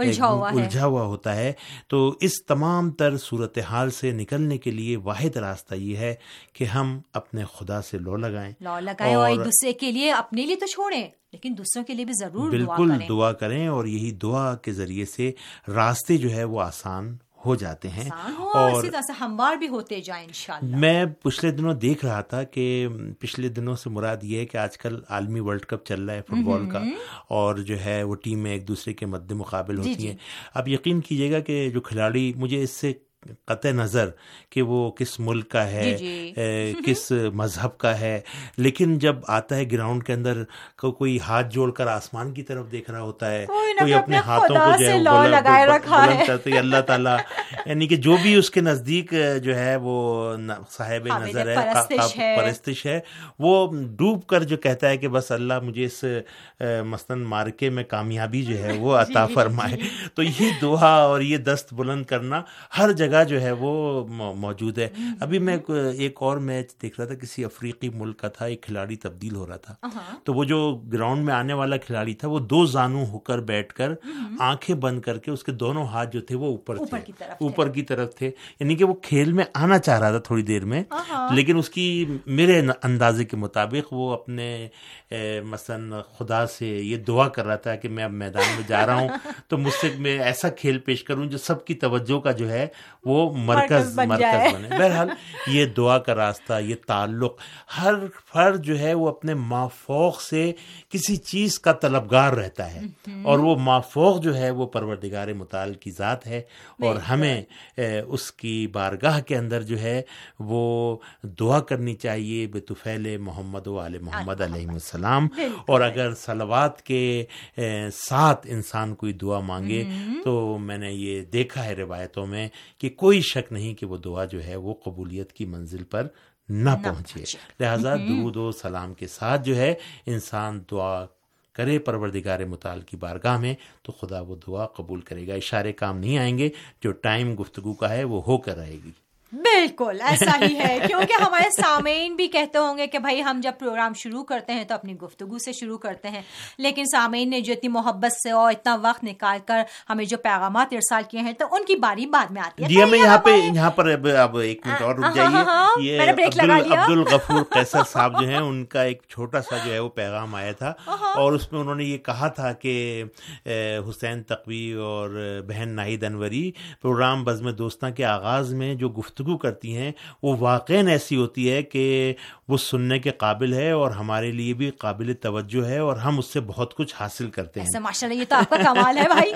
الجھا ہوا ہوتا ہے. تو اس تمام تر صورتحال سے نکلنے کے لیے واحد راستہ یہ ہے کہ ہم اپنے خدا سے لو لگائیں لو لگائیں اور ایک دوسرے کے لیے، اپنے لیے تو چھوڑیں لیکن دوسروں کے لیے بھی ضرور بالکل دعا کریں. اور یہی دعا کے ذریعے سے راستے جو ہے وہ آسان ہو جاتے ہیں اور اسی طرح سے ہموار بھی ہوتے جائیں انشاءاللہ. میں پچھلے دنوں دیکھ رہا تھا کہ پچھلے دنوں سے مراد یہ ہے کہ آج کل عالمی ورلڈ کپ چل رہا ہے فٹ بال کا، اور جو ہے وہ ٹیمیں ایک دوسرے کے مد مقابل ہوتی ہیں. اب یقین کیجیے گا کہ جو کھلاڑی، مجھے اس سے قطع نظر کہ وہ کس ملک کا ہے، کس مذہب کا ہے، لیکن جب آتا ہے گراؤنڈ کے اندر کوئی ہاتھ جوڑ کر آسمان کی طرف دیکھ رہا ہوتا ہے، کوئی اپنے ہاتھوں کو جو ہے بلند کرتے ہیں اللہ تعالیٰ، یعنی کہ جو بھی اس کے نزدیک جو ہے وہ صاحب نظر ہے، پرستش ہے، وہ ڈوب کر جو کہتا ہے کہ بس اللہ مجھے اس مثلاً مارکے میں کامیابی جو ہے وہ عطا فرمائے. تو یہ دعا اور یہ دست بلند کرنا ہر جگہ جو ہے وہ موجود ہے. ابھی میں ایک اور میچ دیکھ رہا تھا، کسی افریقی ملک کا تھا، ایک کھلاڑی تبدیل ہو رہا تھا، تو وہ جو گراؤنڈ میں آنے والا کھلاڑی تھا وہ دو زانو ہو کر بیٹھ کر آنکھیں بند کر کے اس کے دونوں ہاتھ جو تھے وہ اوپر تھے، اوپر کی طرف تھے، یعنی کہ وہ کھیل میں آنا چاہ رہا تھا تھوڑی دیر میں، لیکن اس کی میرے اندازے کے مطابق وہ اپنے مثلا خدا سے یہ دعا کر رہا تھا کہ میں اب میدان میں جا رہا ہوں تو مجھ سے میں ایسا کھیل پیش کروں جو سب کی توجہ کا جو ہے وہ مرکز مرکز بنے. بہرحال یہ دعا کا راستہ، یہ تعلق، ہر فرد جو ہے وہ اپنے مافوق سے کسی چیز کا طلبگار رہتا ہے، اور وہ مافوق جو ہے وہ پروردگار متعال کی ذات ہے، اور ہمیں اس کی بارگاہ کے اندر جو ہے وہ دعا کرنی چاہیے بطفیل محمد و آل محمد علیہ السلام. اور اگر صلوات کے ساتھ انسان کوئی دعا مانگے تو میں نے یہ دیکھا ہے روایتوں میں کہ کوئی شک نہیں کہ وہ دعا جو ہے وہ قبولیت کی منزل پر نہ پہنچے. لہذا درود و سلام کے ساتھ جو ہے انسان دعا کرے پروردگار متعال کی بارگاہ میں تو خدا وہ دعا قبول کرے گا. اشارے کام نہیں آئیں گے، جو ٹائم گفتگو کا ہے وہ ہو کر رہے گی. بالکل ایسا ہی ہے، کیونکہ ہمارے سامعین بھی کہتے ہوں گے کہ بھائی ہم جب پروگرام شروع کرتے ہیں تو اپنی گفتگو سے شروع کرتے ہیں، لیکن سامعین نے جو اتنی محبت سے اور اتنا وقت نکال کر ہمیں جو پیغامات ارسال کیے ہیں تو ان کی باری بعد میں آتی ہے. جی ہمیں یہاں پہ یہاں پر اب اب ایک منٹ اور رک جائیے. یہ عبد الغفور قیصر صاحب جو ہیں ان کا ایک چھوٹا سا جو ہے وہ پیغام آیا تھا، اور اس میں انہوں نے یہ کہا تھا کہ حسین تقوی اور بہن ناہید انوری پروگرام بزم دوستاں کے آغاز میں جو گفتگو کرتی ہیں وہ واقعاً ایسی ہوتی ہے کہ وہ سننے کے قابل ہے اور ہمارے لیے بھی قابل توجہ ہے، اور ہم اس سے بہت کچھ حاصل کرتے ہیں. ماشاءاللہ یہ تو آپ کا کمال ہے بھائی.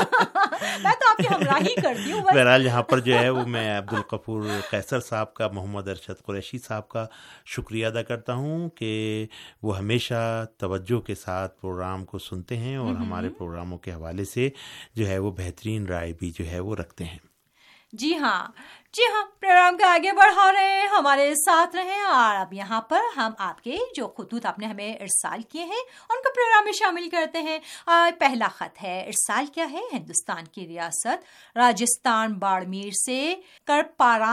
میں تو آپ کی ہمراہی کرتی ہوں. بہرحال یہاں پر جو ہے وہ میں عبد الغفور قیصر صاحب کا، محمد ارشد قریشی صاحب کا شکریہ ادا کرتا ہوں کہ وہ ہمیشہ توجہ کے ساتھ پروگرام کو سنتے ہیں اور ہمارے پروگراموں کے حوالے سے جو ہے وہ بہترین رائے بھی جو ہے وہ رکھتے ہیں. جی ہاں جی ہاں پروگرام کے آگے بڑھا رہے ہیں، ہمارے ساتھ رہیں. اور اب یہاں پر ہم آپ کے جو خطوط آپ نے ہمیں ارسال کیے ہیں ان کو پروگرام میں شامل کرتے ہیں. پہلا خط ہے، ارسال کیا ہے، ہندوستان کی ریاست راجستھان باڑمیر سے کرپارام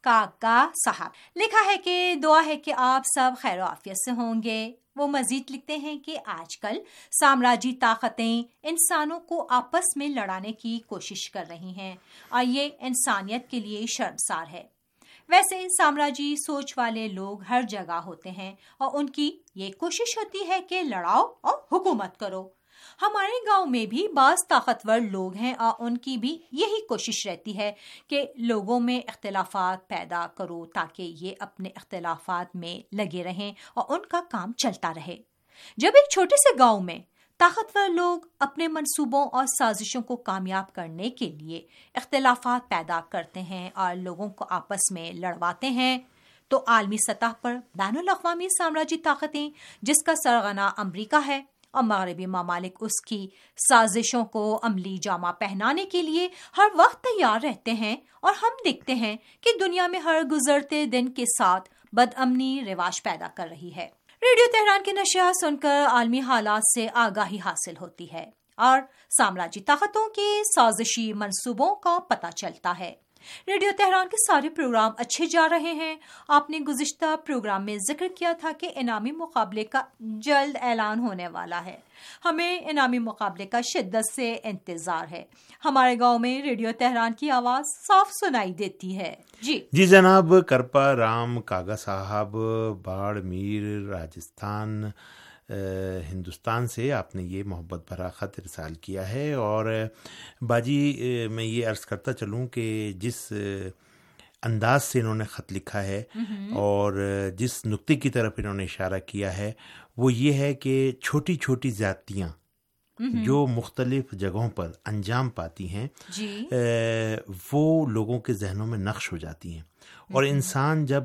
کاکا صاحب لکھا ہے کہ دعا ہے کہ آپ سب خیر و عافیت سے ہوں گے۔ وہ مزید لکھتے ہیں کہ آج کل سامراجی طاقتیں انسانوں کو آپس میں لڑانے کی کوشش کر رہی ہیں اور یہ انسانیت کے لیے شرمسار ہے۔ ویسے سامراجی سوچ والے لوگ ہر جگہ ہوتے ہیں اور ان کی یہ کوشش ہوتی ہے کہ لڑاؤ اور حکومت کرو۔ ہمارے گاؤں میں بھی بعض طاقتور لوگ ہیں اور ان کی بھی یہی کوشش رہتی ہے کہ لوگوں میں اختلافات پیدا کرو تاکہ یہ اپنے اختلافات میں لگے رہیں اور ان کا کام چلتا رہے۔ جب ایک چھوٹے سے گاؤں میں طاقتور لوگ اپنے منصوبوں اور سازشوں کو کامیاب کرنے کے لیے اختلافات پیدا کرتے ہیں اور لوگوں کو آپس میں لڑواتے ہیں تو عالمی سطح پر بین الاقوامی سامراجی طاقتیں جس کا سرغنہ امریکہ ہے اور مغربی ممالک اس کی سازشوں کو عملی جامہ پہنانے کے لیے ہر وقت تیار رہتے ہیں، اور ہم دیکھتے ہیں کہ دنیا میں ہر گزرتے دن کے ساتھ بدامنی رواج پیدا کر رہی ہے۔ ریڈیو تہران کی نشریات سن کر عالمی حالات سے آگاہی حاصل ہوتی ہے اور سامراجی طاقتوں کے سازشی منصوبوں کا پتہ چلتا ہے۔ ریڈیو تہران کے سارے پروگرام اچھے جا رہے ہیں۔ آپ نے گزشتہ پروگرام میں ذکر کیا تھا کہ انعامی مقابلے کا جلد اعلان ہونے والا ہے۔ ہمیں انعامی مقابلے کا شدت سے انتظار ہے۔ ہمارے گاؤں میں ریڈیو تہران کی آواز صاف سنائی دیتی ہے۔ جی جی جناب، کرپا رام کاگا صاحب، باڑ میر، راجستھان، ہندوستان سے آپ نے یہ محبت بھرا خط ارسال کیا ہے۔ اور باجی میں یہ عرض کرتا چلوں کہ جس انداز سے انہوں نے خط لکھا ہے اور جس نقطے کی طرف انہوں نے اشارہ کیا ہے وہ یہ ہے کہ چھوٹی چھوٹی زیادتیاں جو مختلف جگہوں پر انجام پاتی ہیں جی وہ لوگوں کے ذہنوں میں نقش ہو جاتی ہیں، اور انسان جب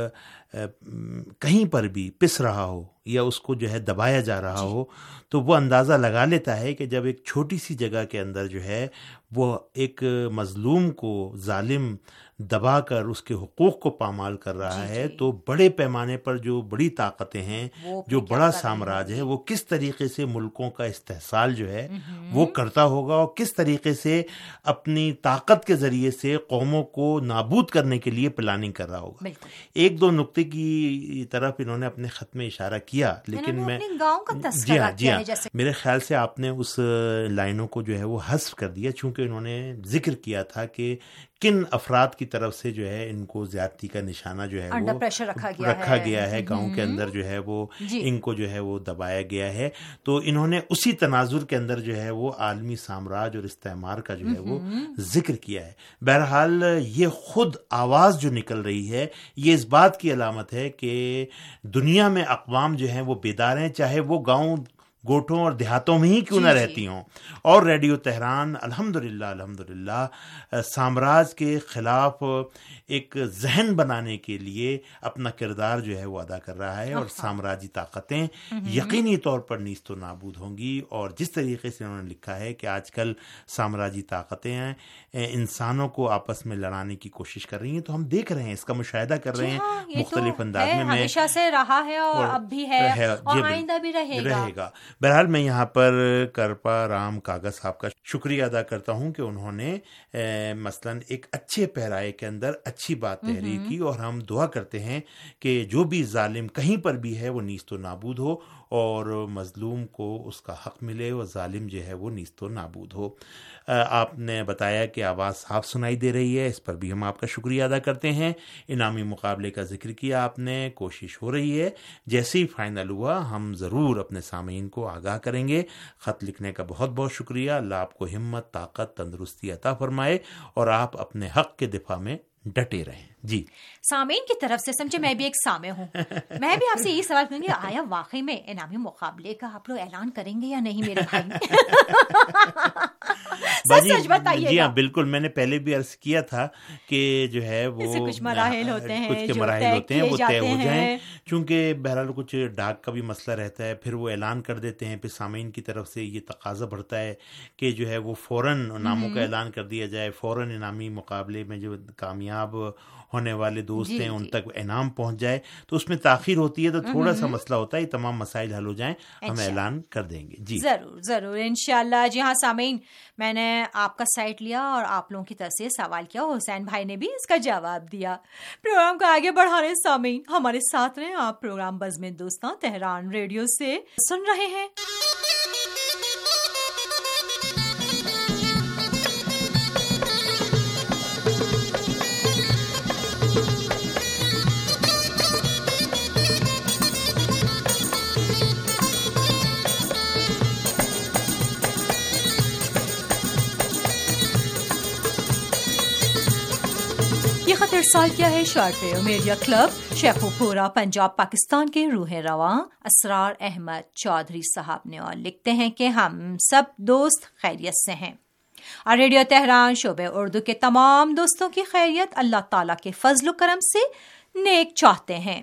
کہیں پر بھی پس رہا ہو یا اس کو جو ہے دبایا جا رہا ہو تو وہ اندازہ لگا لیتا ہے کہ جب ایک چھوٹی سی جگہ کے اندر جو ہے وہ ایک مظلوم کو ظالم دبا کر اس کے حقوق کو پامال کر رہا ہے تو بڑے پیمانے پر جو بڑی طاقتیں ہیں، جو بڑا سامراج ہے، وہ کس طریقے سے ملکوں کا استحصال جو ہے وہ کرتا ہوگا اور کس طریقے سے اپنی طاقت کے ذریعے سے قوموں کو نابود کرنے کے لیے پلاننگ کر رہا ہوگا۔ ایک دو نقطے کی طرف انہوں نے اپنے خط میں اشارہ کیا، لیکن میں جی ہاں جی ہاں میرے خیال سے آپ نے اس لائنوں کو جو ہے وہ حذف کر دیا، چونکہ انہوں نے ذکر کیا تھا کہ کن افراد کی طرف سے جو ہے ان کو زیادتی کا نشانہ جو ہے وہ رکھا گیا رکھا گیا ہے گاؤں کے اندر جو ہے وہ ان کو جو ہے وہ دبایا گیا ہے۔ تو انہوں نے اسی تناظر کے اندر جو ہے وہ عالمی سامراج اور استعمار کا جو ہے وہ ذکر کیا ہے۔ بہرحال یہ خود آواز جو نکل رہی ہے یہ اس بات کی علامت ہے کہ دنیا میں اقوام جو ہیں وہ بیدار ہیں، چاہے وہ گاؤں گوٹھوں اور دیہاتوں میں ہی کیوں نہ رہتی ہوں۔ اور ریڈیو تہران الحمدللہ الحمدللہ سامراج کے خلاف ایک ذہن بنانے کے لیے اپنا کردار جو ہے وہ ادا کر رہا ہے، اور سامراجی طاقتیں یقینی طور پر نیست و نابود ہوں گی۔ اور جس طریقے سے انہوں نے لکھا ہے کہ آج کل سامراجی طاقتیں ہیں انسانوں کو آپس میں لڑانے کی کوشش کر رہی ہیں، تو ہم دیکھ رہے ہیں، اس کا مشاہدہ کر رہے ہیں مختلف انداز میں، ہمیشہ سے رہا ہے اور اب بھی ہے اور آئندہ بھی رہے گا۔ بہرحال میں یہاں پر کرپا رام کاغذ صاحب کا شکریہ ادا کرتا ہوں کہ انہوں نے مثلاً ایک اچھے پیرائے کے اندر اچھی بات تحریر کی، اور ہم دعا کرتے ہیں کہ جو بھی ظالم کہیں پر بھی ہے وہ نیست و نابود ہو اور مظلوم کو اس کا حق ملے اور ظالم جو ہے وہ نیست و نابود ہو۔ آپ نے بتایا کہ آواز صاف سنائی دے رہی ہے، اس پر بھی ہم آپ کا شکریہ ادا کرتے ہیں۔ انعامی مقابلے کا ذکر کیا آپ نے، کوشش ہو رہی ہے، جیسے ہی فائنل ہوا ہم ضرور اپنے سامعین کو آگاہ کریں گے۔ خط لکھنے کا بہت بہت شکریہ، اللہ آپ کو ہمت، طاقت، تندرستی عطا فرمائے اور آپ اپنے حق کے دفاع میں ڈٹے رہیں۔ جی سامعین کی طرف سے سمجھے میں بھی ایک سامع ہوں، میں بھی آپ سے یہی سوال کروں گی، آیا واقعی میں انعامی مقابلے کا آپ لوگ اعلان کریں گے یا نہیں میرے بھائی؟ سچ سچ بتائیے۔ جی ہاں بالکل، میں نے پہلے بھی عرض کیا تھا کہ جو ہے وہ کچھ مراحل ہوتے ہیں، کچھ کے مراحل ہوتے ہیں وہ طے ہو جائیں، چونکہ بہرحال کچھ ڈاک کا بھی مسئلہ رہتا ہے، پھر وہ اعلان کر دیتے ہیں، پھر سامعین کی طرف سے یہ تقاضا بڑھتا ہے کہ جو ہے وہ فوراً ناموں کا اعلان کر دیا جائے، فوراً انعامی مقابلے میں جو کامیاب ہونے والے دوست ہیں ان تک انعام پہنچ جائے، تو اس میں تاخیر ہوتی ہے تو تھوڑا سا مسئلہ ہوتا ہے، یہ تمام مسائل حل ہو جائیں ہم اعلان کر دیں گے۔ جی ضرور ضرور انشاءاللہ۔ جی ہاں سامعین، میں نے میں آپ کا سائٹ لیا اور آپ لوگوں کی طرف سے سوال کیا. حسین بھائی نے بھی اس کا جواب دیا. پروگرام کو آگے بڑھانے سامعین ہمارے ساتھ رہیں. آپ پروگرام بزم دوستاں تہران ریڈیو سے سن رہے ہیں. یہ خط ارسال کیا ہے short wave media club Sheikhupura Punjab Pakistan کے روح رواں اسرار احمد چودھری صاحب نے، اور لکھتے ہیں کہ ہم سب دوست خیریت سے ہیں اور ریڈیو تہران شعبہ اردو کے تمام دوستوں کی خیریت اللہ تعالیٰ کے فضل و کرم سے نیک چاہتے ہیں.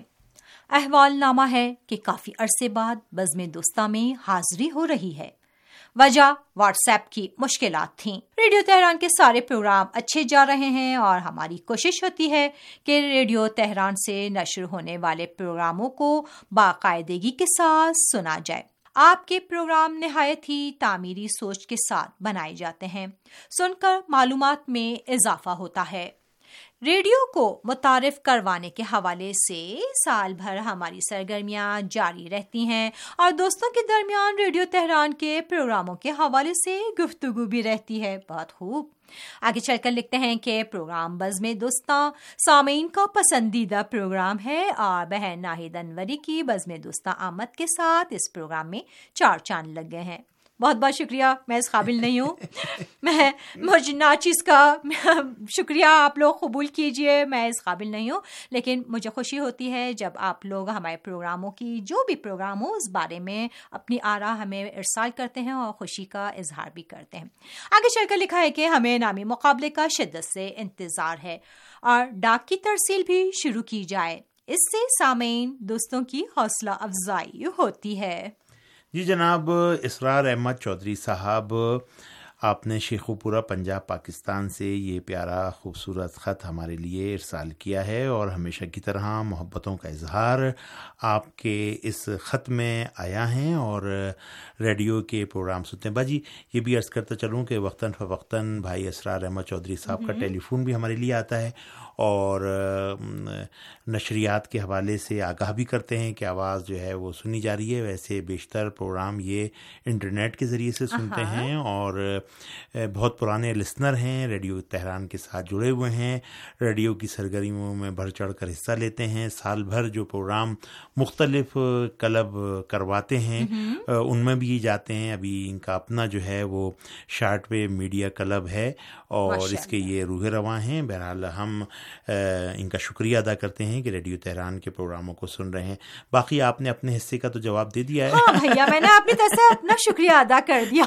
احوال نامہ ہے کہ کافی عرصے بعد بزم دوستاں میں حاضری ہو رہی ہے. وجہ واٹس ایپ کی مشکلات تھیں. ریڈیو تہران کے سارے پروگرام اچھے جا رہے ہیں اور ہماری کوشش ہوتی ہے کہ ریڈیو تہران سے نشر ہونے والے پروگراموں کو باقاعدگی کے ساتھ سنا جائے. آپ کے پروگرام نہایت ہی تعمیری سوچ کے ساتھ بنائے جاتے ہیں. سن کر معلومات میں اضافہ ہوتا ہے. ریڈیو کو متعارف کروانے کے حوالے سے سال بھر ہماری سرگرمیاں جاری رہتی ہیں اور دوستوں کے درمیان ریڈیو تہران کے پروگراموں کے حوالے سے گفتگو بھی رہتی ہے. بہت خوب. آگے چل کر لکھتے ہیں کہ پروگرام بزم دوستاں سامعین کا پسندیدہ پروگرام ہے اور بہن ناہید انوری کی بزم دوستاں آمد کے ساتھ اس پروگرام میں چار چاند لگ گئے ہیں. بہت بہت شکریہ. میں اس قابل نہیں ہوں. میں مجھے ناچیز کا شکریہ آپ لوگ قبول کیجئے. میں اس قابل نہیں ہوں، لیکن مجھے خوشی ہوتی ہے جب آپ لوگ ہمارے پروگراموں کی جو بھی پروگرام ہو اس بارے میں اپنی آراء ہمیں ارسال کرتے ہیں اور خوشی کا اظہار بھی کرتے ہیں. آگے چل کر لکھا ہے کہ ہمیں نامی مقابلے کا شدت سے انتظار ہے اور ڈاک کی ترسیل بھی شروع کی جائے. اس سے سامعین دوستوں کی حوصلہ افزائی ہوتی ہے. جی جناب اسرار احمد چودھری صاحب، آپ نے شیخو پورہ پنجاب پاکستان سے یہ پیارا خوبصورت خط ہمارے لیے ارسال کیا ہے اور ہمیشہ کی طرح محبتوں کا اظہار آپ کے اس خط میں آیا ہیں اور ریڈیو کے پروگرام سنتے ہیں. باجی یہ بھی عرض کرتا چلوں کہ وقتاً فوقتاً بھائی اسرار احمد چودھری صاحب کا ٹیلی فون بھی ہمارے لیے آتا ہے اور نشریات کے حوالے سے آگاہ بھی کرتے ہیں کہ آواز جو ہے وہ سنی جا رہی ہے. ویسے بیشتر پروگرام یہ انٹرنیٹ کے ذریعے سے سنتے ہیں اور بہت پرانے لسنر ہیں، ریڈیو تہران کے ساتھ جڑے ہوئے ہیں، ریڈیو کی سرگرمیوں میں بڑھ چڑھ کر حصہ لیتے ہیں. سال بھر جو پروگرام مختلف کلب کرواتے ہیں ان میں بھی جاتے ہیں. ابھی ان کا اپنا جو ہے وہ شارٹ ویو میڈیا کلب ہے اور اس کے یہ روح رواں ہیں. بہرحال ہم ان کا شکریہ ادا کرتے ہیں کہ ریڈیو تہران کے پروگراموں کو سن رہے ہیں. باقی آپ نے اپنے حصے کا تو جواب دے دیا ہے. ہاں بھیا، میں نے اپنی طرف سے اپنا شکریہ ادا کر دیا.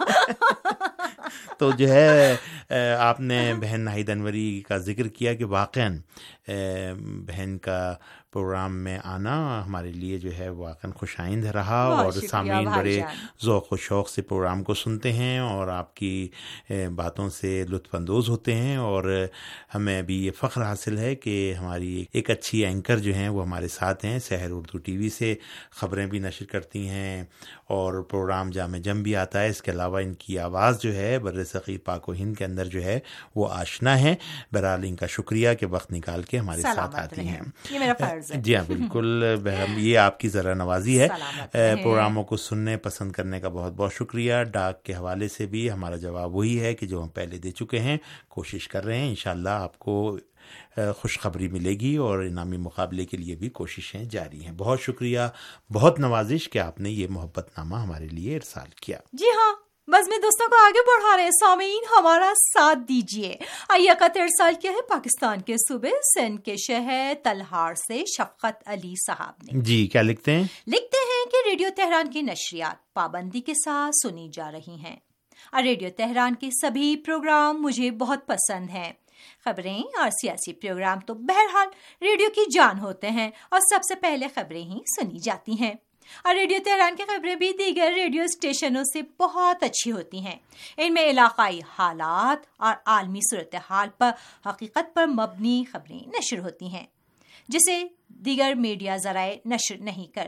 تو جو ہے آپ نے بہن ناہید انوری کا ذکر کیا کہ واقعاً بہن کا پروگرام میں آنا ہمارے لیے جو ہے واقعاً خوش آئند رہا اور سامعین بڑے ذوق و شوق سے پروگرام کو سنتے ہیں اور آپ کی باتوں سے لطف اندوز ہوتے ہیں اور ہمیں بھی یہ فخر حاصل ہے کہ ہماری ایک اچھی اینکر جو ہیں وہ ہمارے ساتھ ہیں. سحر اردو ٹی وی سے خبریں بھی نشر کرتی ہیں اور پروگرام جامع جم بھی آتا ہے. اس کے علاوہ ان کی آواز جو ہے بر صغیر پاک و ہند کے اندر جو ہے وہ آشنا ہے. بہرحال ان کا شکریہ کہ وقت نکال کے ہمارے ساتھ آتی ہیں. یہ میرا فرض ہے. جی ہاں بالکل، یہ آپ کی ذرا نوازی ہے. پروگراموں کو سننے پسند کرنے کا بہت بہت شکریہ. ڈاک کے حوالے سے بھی ہمارا جواب وہی ہے کہ جو ہم پہلے دے چکے ہیں، کوشش کر رہے ہیں. انشاءاللہ آپ کو خوشخبری ملے گی اور انعامی مقابلے کے لیے بھی کوششیں جاری ہیں. بہت شکریہ، بہت نوازش کہ آپ نے یہ محبت نامہ ہمارے لیے ارسال کیا. جی ہاں، بس میں دوستوں کو آگے بڑھا رہے ہیں. سامعین ہمارا ساتھ دیجیے. آئیے خط ارسال کیا ہے پاکستان کے صوبے سندھ کے شہر تلہاڑ سے شفقت علی صاحب نے. جی کیا لکھتے ہیں؟ لکھتے ہیں کہ ریڈیو تہران کی نشریات پابندی کے ساتھ سنی جا رہی ہیں اور ریڈیو تہران کے سبھی پروگرام مجھے بہت پسند ہیں. خبریں اور سیاسی پروگرام تو بہرحال ریڈیو کی جان ہوتے ہیں اور سب سے پہلے خبریں ہی سنی جاتی ہیں اور ریڈیو تہران کی خبریں بھی دیگر ریڈیو اسٹیشنوں سے بہت اچھی ہوتی ہیں. ان میں علاقائی حالات اور عالمی صورتحال پر حقیقت پر مبنی خبریں نشر ہوتی ہیں جسے دیگر میڈیا ذرائع نشر نہیں کرتے.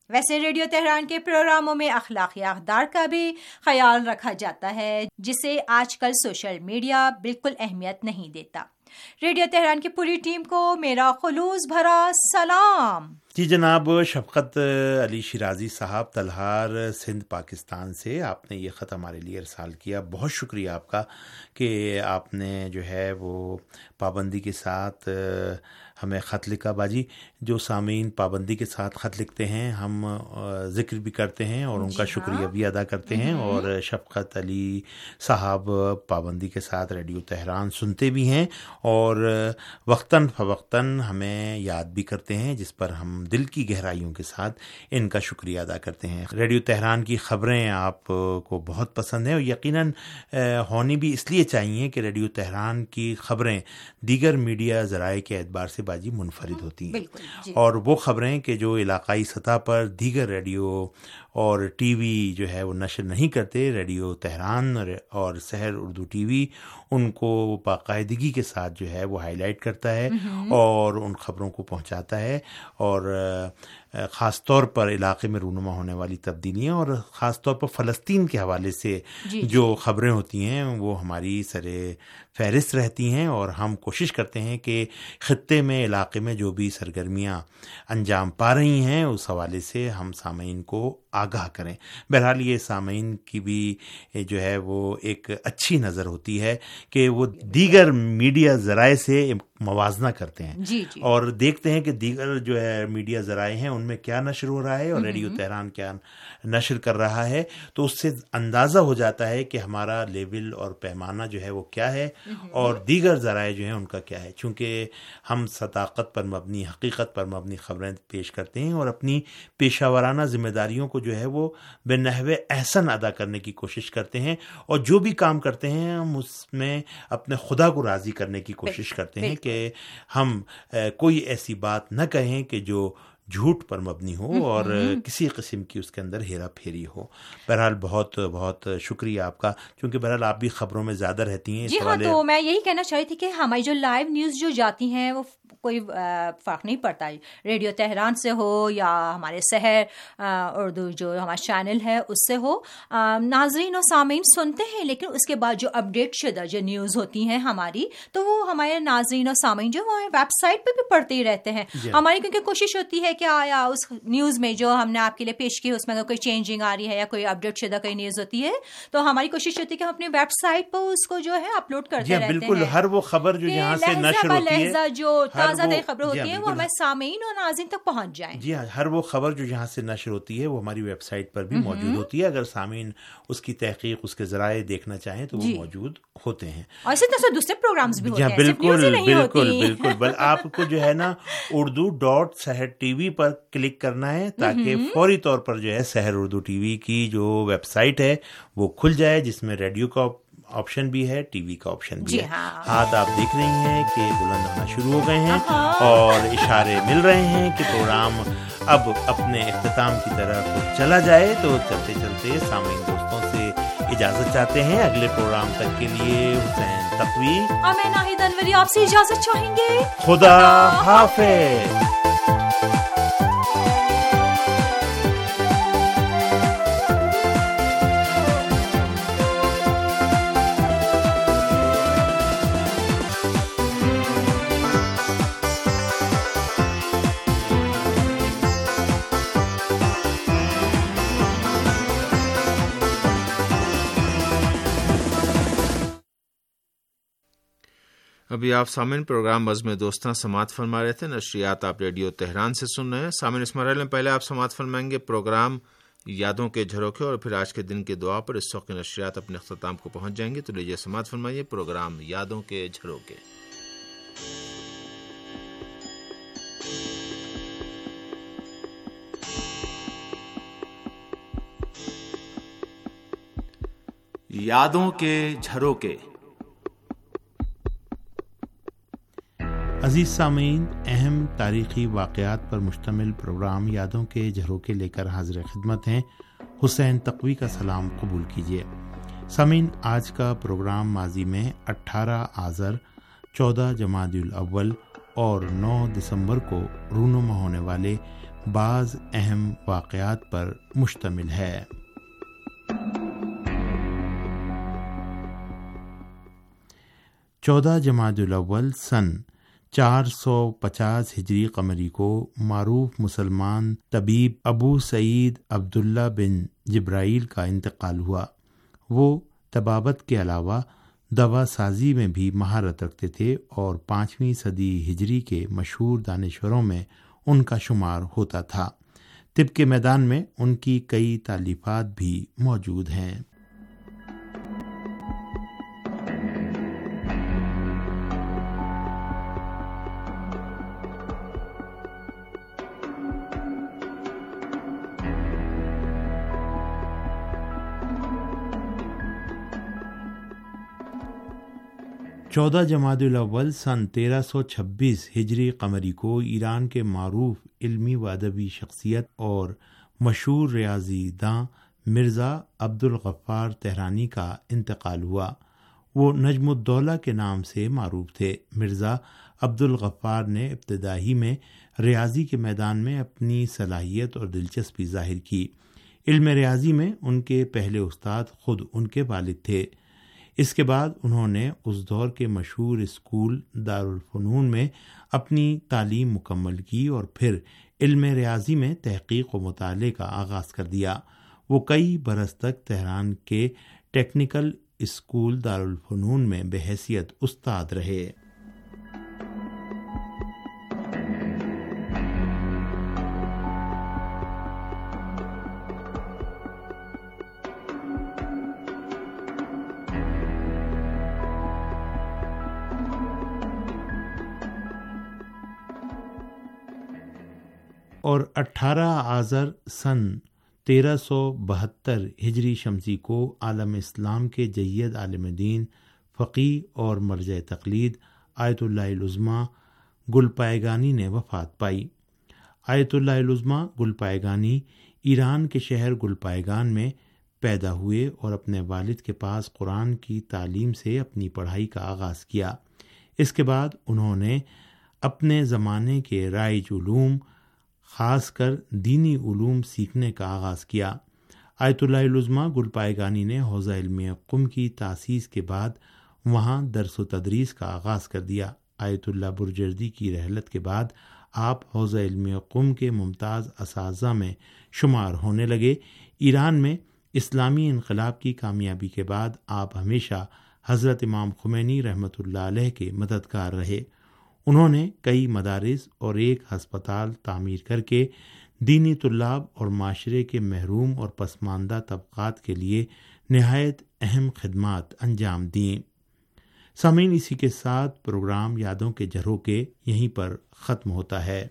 ویسے ریڈیو تہران کے پروگراموں میں اخلاقی اقدار کا بھی خیال رکھا جاتا ہے، جسے آج کل سوشل میڈیا بالکل اہمیت نہیں دیتا۔ ریڈیو تہران کی پوری ٹیم کو میرا خلوص بھرا سلام۔ جی جناب، شفقت علی شیرازی صاحب، تلہار سندھ پاکستان سے آپ نے یہ خط ہمارے لیے ارسال کیا۔ بہت شکریہ آپ کا کہ آپ نے جو ہے وہ پابندی کے ساتھ ہمیں خط لکھا۔ باجی، جو سامعین پابندی کے ساتھ خط لکھتے ہیں ہم ذکر بھی کرتے ہیں اور ان کا شکریہ بھی ادا کرتے ہیں، اور شفقت علی صاحب پابندی کے ساتھ ریڈیو تہران سنتے بھی ہیں اور وقتاً فوقتاً ہمیں یاد بھی کرتے ہیں، جس پر ہم دل کی گہرائیوں کے ساتھ ان کا شکریہ ادا کرتے ہیں۔ ریڈیو تہران کی خبریں آپ کو بہت پسند ہیں، اور یقیناً ہونی بھی اس لیے چاہیے کہ ریڈیو تہران کی خبریں دیگر میڈیا ذرائع کے اعتبار سے باجی منفرد ہوتی ہیں، جی۔ اور وہ خبریں کہ جو علاقائی سطح پر دیگر ریڈیو اور ٹی وی جو ہے وہ نشر نہیں کرتے، ریڈیو تہران اور سحر اردو ٹی وی ان کو باقاعدگی کے ساتھ جو ہے وہ ہائی لائٹ کرتا ہے اور ان خبروں کو پہنچاتا ہے، اور خاص طور پر علاقے میں رونما ہونے والی تبدیلیاں اور خاص طور پر فلسطین کے حوالے سے جی جو جی. خبریں ہوتی ہیں وہ ہماری سر فہرست رہتی ہیں، اور ہم کوشش کرتے ہیں کہ خطے میں علاقے میں جو بھی سرگرمیاں انجام پا رہی ہیں اس حوالے سے ہم سامعین کو آگاہ کریں۔ بہرحال یہ سامعین کی بھی جو ہے وہ ایک اچھی نظر ہوتی ہے کہ وہ دیگر میڈیا ذرائع سے موازنہ کرتے ہیں جی جی. اور دیکھتے ہیں کہ دیگر جو ہے میڈیا ذرائع ہیں ان میں کیا نشر ہو رہا ہے اور ریڈیو تہران کیا نشر کر رہا ہے، تو اس سے اندازہ ہو جاتا ہے کہ ہمارا لیول اور پیمانہ جو ہے وہ کیا ہے اور دیگر ذرائع جو ہیں ان کا کیا ہے۔ چونکہ ہم صداقت پر مبنی، حقیقت پر مبنی خبریں پیش کرتے ہیں اور اپنی پیشہ ورانہ ذمہ داریوں کو جو ہے وہ بے نحو احسن ادا کرنے کی کوشش کرتے ہیں، اور جو بھی کام کرتے ہیں ہم اس میں اپنے خدا کو راضی کرنے کی کوشش کرتے ہیں کہ ہم کوئی ایسی بات نہ کہیں کہ جو جھوٹ پر مبنی ہو اور کسی قسم کی اس کے اندر ہیرا پھیری ہو۔ بہرحال بہت بہت شکریہ آپ کا، کیونکہ بہرحال آپ بھی خبروں میں زیادہ رہتی ہیں۔ جی ہاں، تو میں یہی کہنا چاہی تھی کہ ہماری جو لائیو نیوز جو جاتی ہیں وہ کوئی فرق نہیں پڑتا، ریڈیو تہران سے ہو یا ہمارے سحر اردو جو ہمارا چینل ہے اس سے ہو، ناظرین اور سامعین سنتے ہیں، لیکن اس کے بعد جو اپڈیٹ شدہ جو نیوز ہوتی ہیں ہماری، تو وہ ہمارے ناظرین اور سامعین جو وہ ویب سائٹ پہ بھی پڑھتے ہی رہتے ہیں۔ ہماری کیونکہ کوشش ہوتی ہے کہ آیا اس نیوز میں جو ہم نے آپ کے لیے پیش کی اس میں اگر کوئی چینجنگ آ رہی ہے یا کوئی اپڈیٹ شدہ کوئی نیوز ہوتی ہے تو ہماری کوشش ہوتی ہے کہ ہم اپنی ویب سائٹ پر اس کو جو ہے اپلوڈ کرتے رہتے ہیں۔ بالکل، ہر وہ خبر جو یہاں سے نشر ہوتی ہے، جو تازہ نئی خبریں ہوتی ہیں وہ ہمارے سامعین اور ناظرین تک پہنچ جائیں۔ جی ہاں، ہر وہ خبر جو یہاں سے نشر ہوتی ہے وہ ہماری ویب سائٹ پر بھی موجود ہوتی ہے۔ اگر سامعین اس کی تحقیق، اس کے ذرائع دیکھنا چاہیں تو وہ موجود ہوتے ہیں، اور اسی طرح سے دوسرے پروگرامز بھی ہوتے ہیں۔ بالکل بالکل بالکل بل آپ کو جو ہے نا Urdu dot Sahar T V پر کلک کرنا ہے تاکہ فوری طور پر جو ہے سحر اردو ٹی وی کی جو ویب سائٹ ہے وہ کھل جائے، جس میں ریڈیو کا آپشن بھی ہے، ٹی وی کا آپشن بھی ہے۔ ہاتھ آپ دیکھ رہی ہیں کہ بلند ہونا شروع ہو گئے ہیں اور اشارے مل رہے ہیں کہ پروگرام اب اپنے اختتام کی طرف چلا جائے، تو چلتے چلتے سامعین دوستوں سے اجازت چاہتے ہیں۔ اگلے پروگرام تک کے لیے حسین تقوی اور میں ناہید انوری آپ سے اجازت چاہیں گے۔ خدا حافظ۔ ابھی آپ سامعین پروگرام بزم دوستاں سماعت فرما رہے تھے۔ نشریات آپ ریڈیو تہران سے سن رہے ہیں۔ سامعین اس مرحلے میں پہلے آپ سماعت فرمائیں گے پروگرام یادوں کے جھروکے، اور پھر آج کے دن کے دعا پر اس وقت کی نشریات اپنے اختتام کو پہنچ جائیں گے۔ تو لیجیے سماعت فرمائیے پروگرام یادوں کے جھروکے۔ یادوں کے جھروکے۔ عزیز سامعین، اہم تاریخی واقعات پر مشتمل پروگرام یادوں کے جھروکے لے کر حاضر خدمت ہیں۔ حسین تقوی کا سلام قبول کیجیے۔ سامعین، آج کا پروگرام ماضی میں اٹھارہ آذر، چودہ جمادی الاول اور نو دسمبر کو رونما ہونے والے بعض اہم واقعات پر مشتمل ہے۔ چودہ جمادی الاول سن چار سو پچاس ہجری قمری کو معروف مسلمان طبیب ابو سعید عبداللہ بن جبرائیل کا انتقال ہوا۔ وہ طبابت کے علاوہ دوا سازی میں بھی مہارت رکھتے تھے اور پانچویں صدی ہجری کے مشہور دانشوروں میں ان کا شمار ہوتا تھا۔ طب کے میدان میں ان کی کئی تالیفات بھی موجود ہیں۔ چودہ جمادی الاول سن تیرہ سو چھبیس ہجری قمری کو ایران کے معروف علمی و ادبی شخصیت اور مشہور ریاضی داں مرزا عبدالغفار تہرانی کا انتقال ہوا۔ وہ نجم الدولہ کے نام سے معروف تھے۔ مرزا عبدالغفار نے ابتدائی میں ریاضی کے میدان میں اپنی صلاحیت اور دلچسپی ظاہر کی۔ علم ریاضی میں ان کے پہلے استاد خود ان کے والد تھے۔ اس کے بعد انہوں نے اس دور کے مشہور اسکول دارالفنون میں اپنی تعلیم مکمل کی اور پھر علم ریاضی میں تحقیق و مطالعے کا آغاز کر دیا۔ وہ کئی برس تک تہران کے ٹیکنیکل اسکول دارالفنون میں بحیثیت استاد رہے۔ اور اٹھارہ آذر سن تیرہ سو بہتر ہجری شمسی کو عالم اسلام کے جید عالم دین، فقیہ اور مرجع تقلید آیت اللہ العظمیٰ گل پائگانی نے وفات پائی۔ آیت اللہ العظمیٰ گل پائگانی ایران کے شہر گل پائگان میں پیدا ہوئے اور اپنے والد کے پاس قرآن کی تعلیم سے اپنی پڑھائی کا آغاز کیا۔ اس کے بعد انہوں نے اپنے زمانے کے رائج علوم، خاص کر دینی علوم سیکھنے کا آغاز کیا۔ آیت اللہ العظمیٰ گل پائگانی نے حوزہ علم قم کی تاسیس کے بعد وہاں درس و تدریس کا آغاز کر دیا۔ آیت اللہ برجردی کی رحلت کے بعد آپ حوزہ علم قم کے ممتاز اساتذہ میں شمار ہونے لگے۔ ایران میں اسلامی انقلاب کی کامیابی کے بعد آپ ہمیشہ حضرت امام خمینی رحمۃ اللہ علیہ کے مددگار رہے۔ انہوں نے کئی مدارس اور ایک ہسپتال تعمیر کر کے دینی طلاب اور معاشرے کے محروم اور پسماندہ طبقات کے لیے نہایت اہم خدمات انجام دیں۔ سامعین، اسی کے ساتھ پروگرام یادوں کے جھروکے یہیں پر ختم ہوتا ہے۔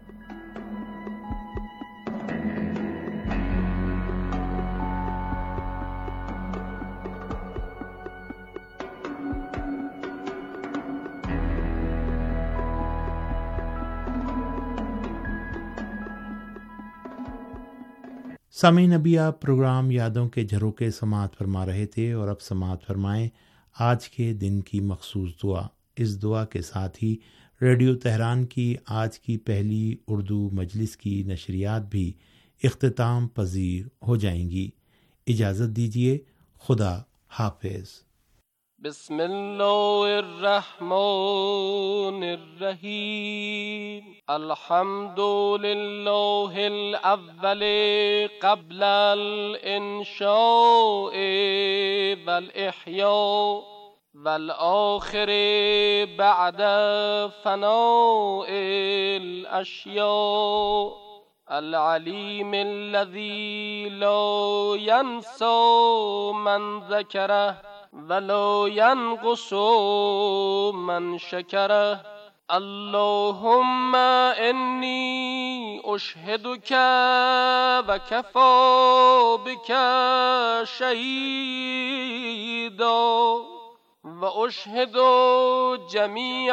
سامعین، ابھی آپ پروگرام یادوں کے جھروکے سماعت فرما رہے تھے اور اب سماعت فرمائیں آج کے دن کی مخصوص دعا۔ اس دعا کے ساتھ ہی ریڈیو تہران کی آج کی پہلی اردو مجلس کی نشریات بھی اختتام پذیر ہو جائیں گی۔ اجازت دیجیے، خدا حافظ۔ بسم اللہ الرحمن الرحیم۔ الحمد للہ الاول قبل الانشاء والاحیاء والآخر بعد فناء الاشیاء العلیم الذی لا ینسى من ذکرہ وَلَا يَنْقُصُ مَنْ شَكَرَهُ اللهم إني أشهدك وكفى بك شهيدا وأشهد جميع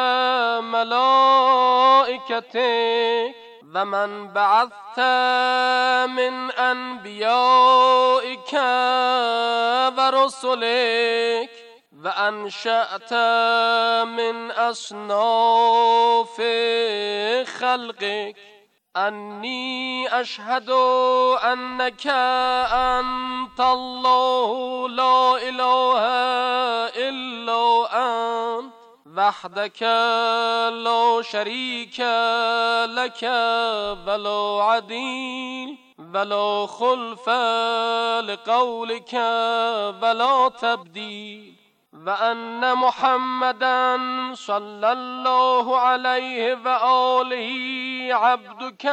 ملائكتك ومن بعثت من أنبيائك ورسلك وأنشأت من أصناف خلقك أني أشهد أنك أنت الله لا إله إلا أنت وحدك لا شريك لك ولا عديل ولا خلف لقولك ولا تبديل وأن محمدا صلى الله عليه وآله عبدك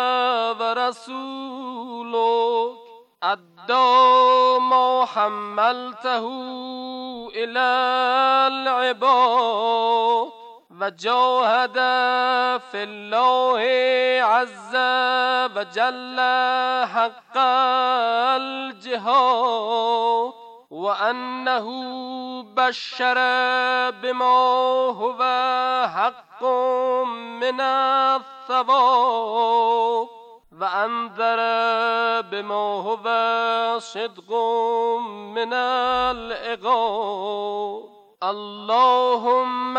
ورسولك أدى ما حملته إلى العباد وجاهد في الله عز وجل حق الجهاد وأنه بشر بما هو حق من الثواب وأنذر بما هو صدق من العقاب اللهم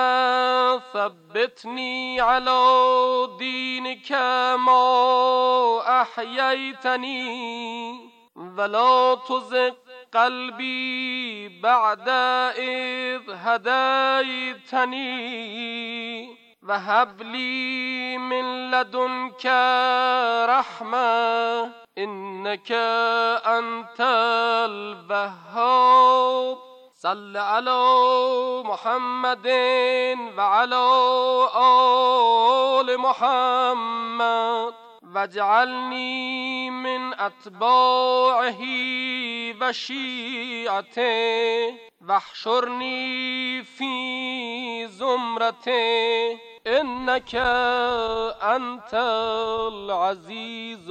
ثبتني على دينك ما أحييتني ولا تزغ قلبي بعد إذ هديتني وهب لي من لدنك رحمة إنك أنت الوهاب صل على محمد وعلى آل محمد واجعلني من أتباعه وشيعته واحشرني في زمرته إنك أنت العزيز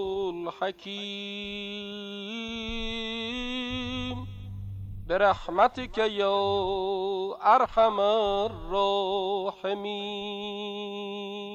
الحكيم برحمتك يا أرحم الراحمين.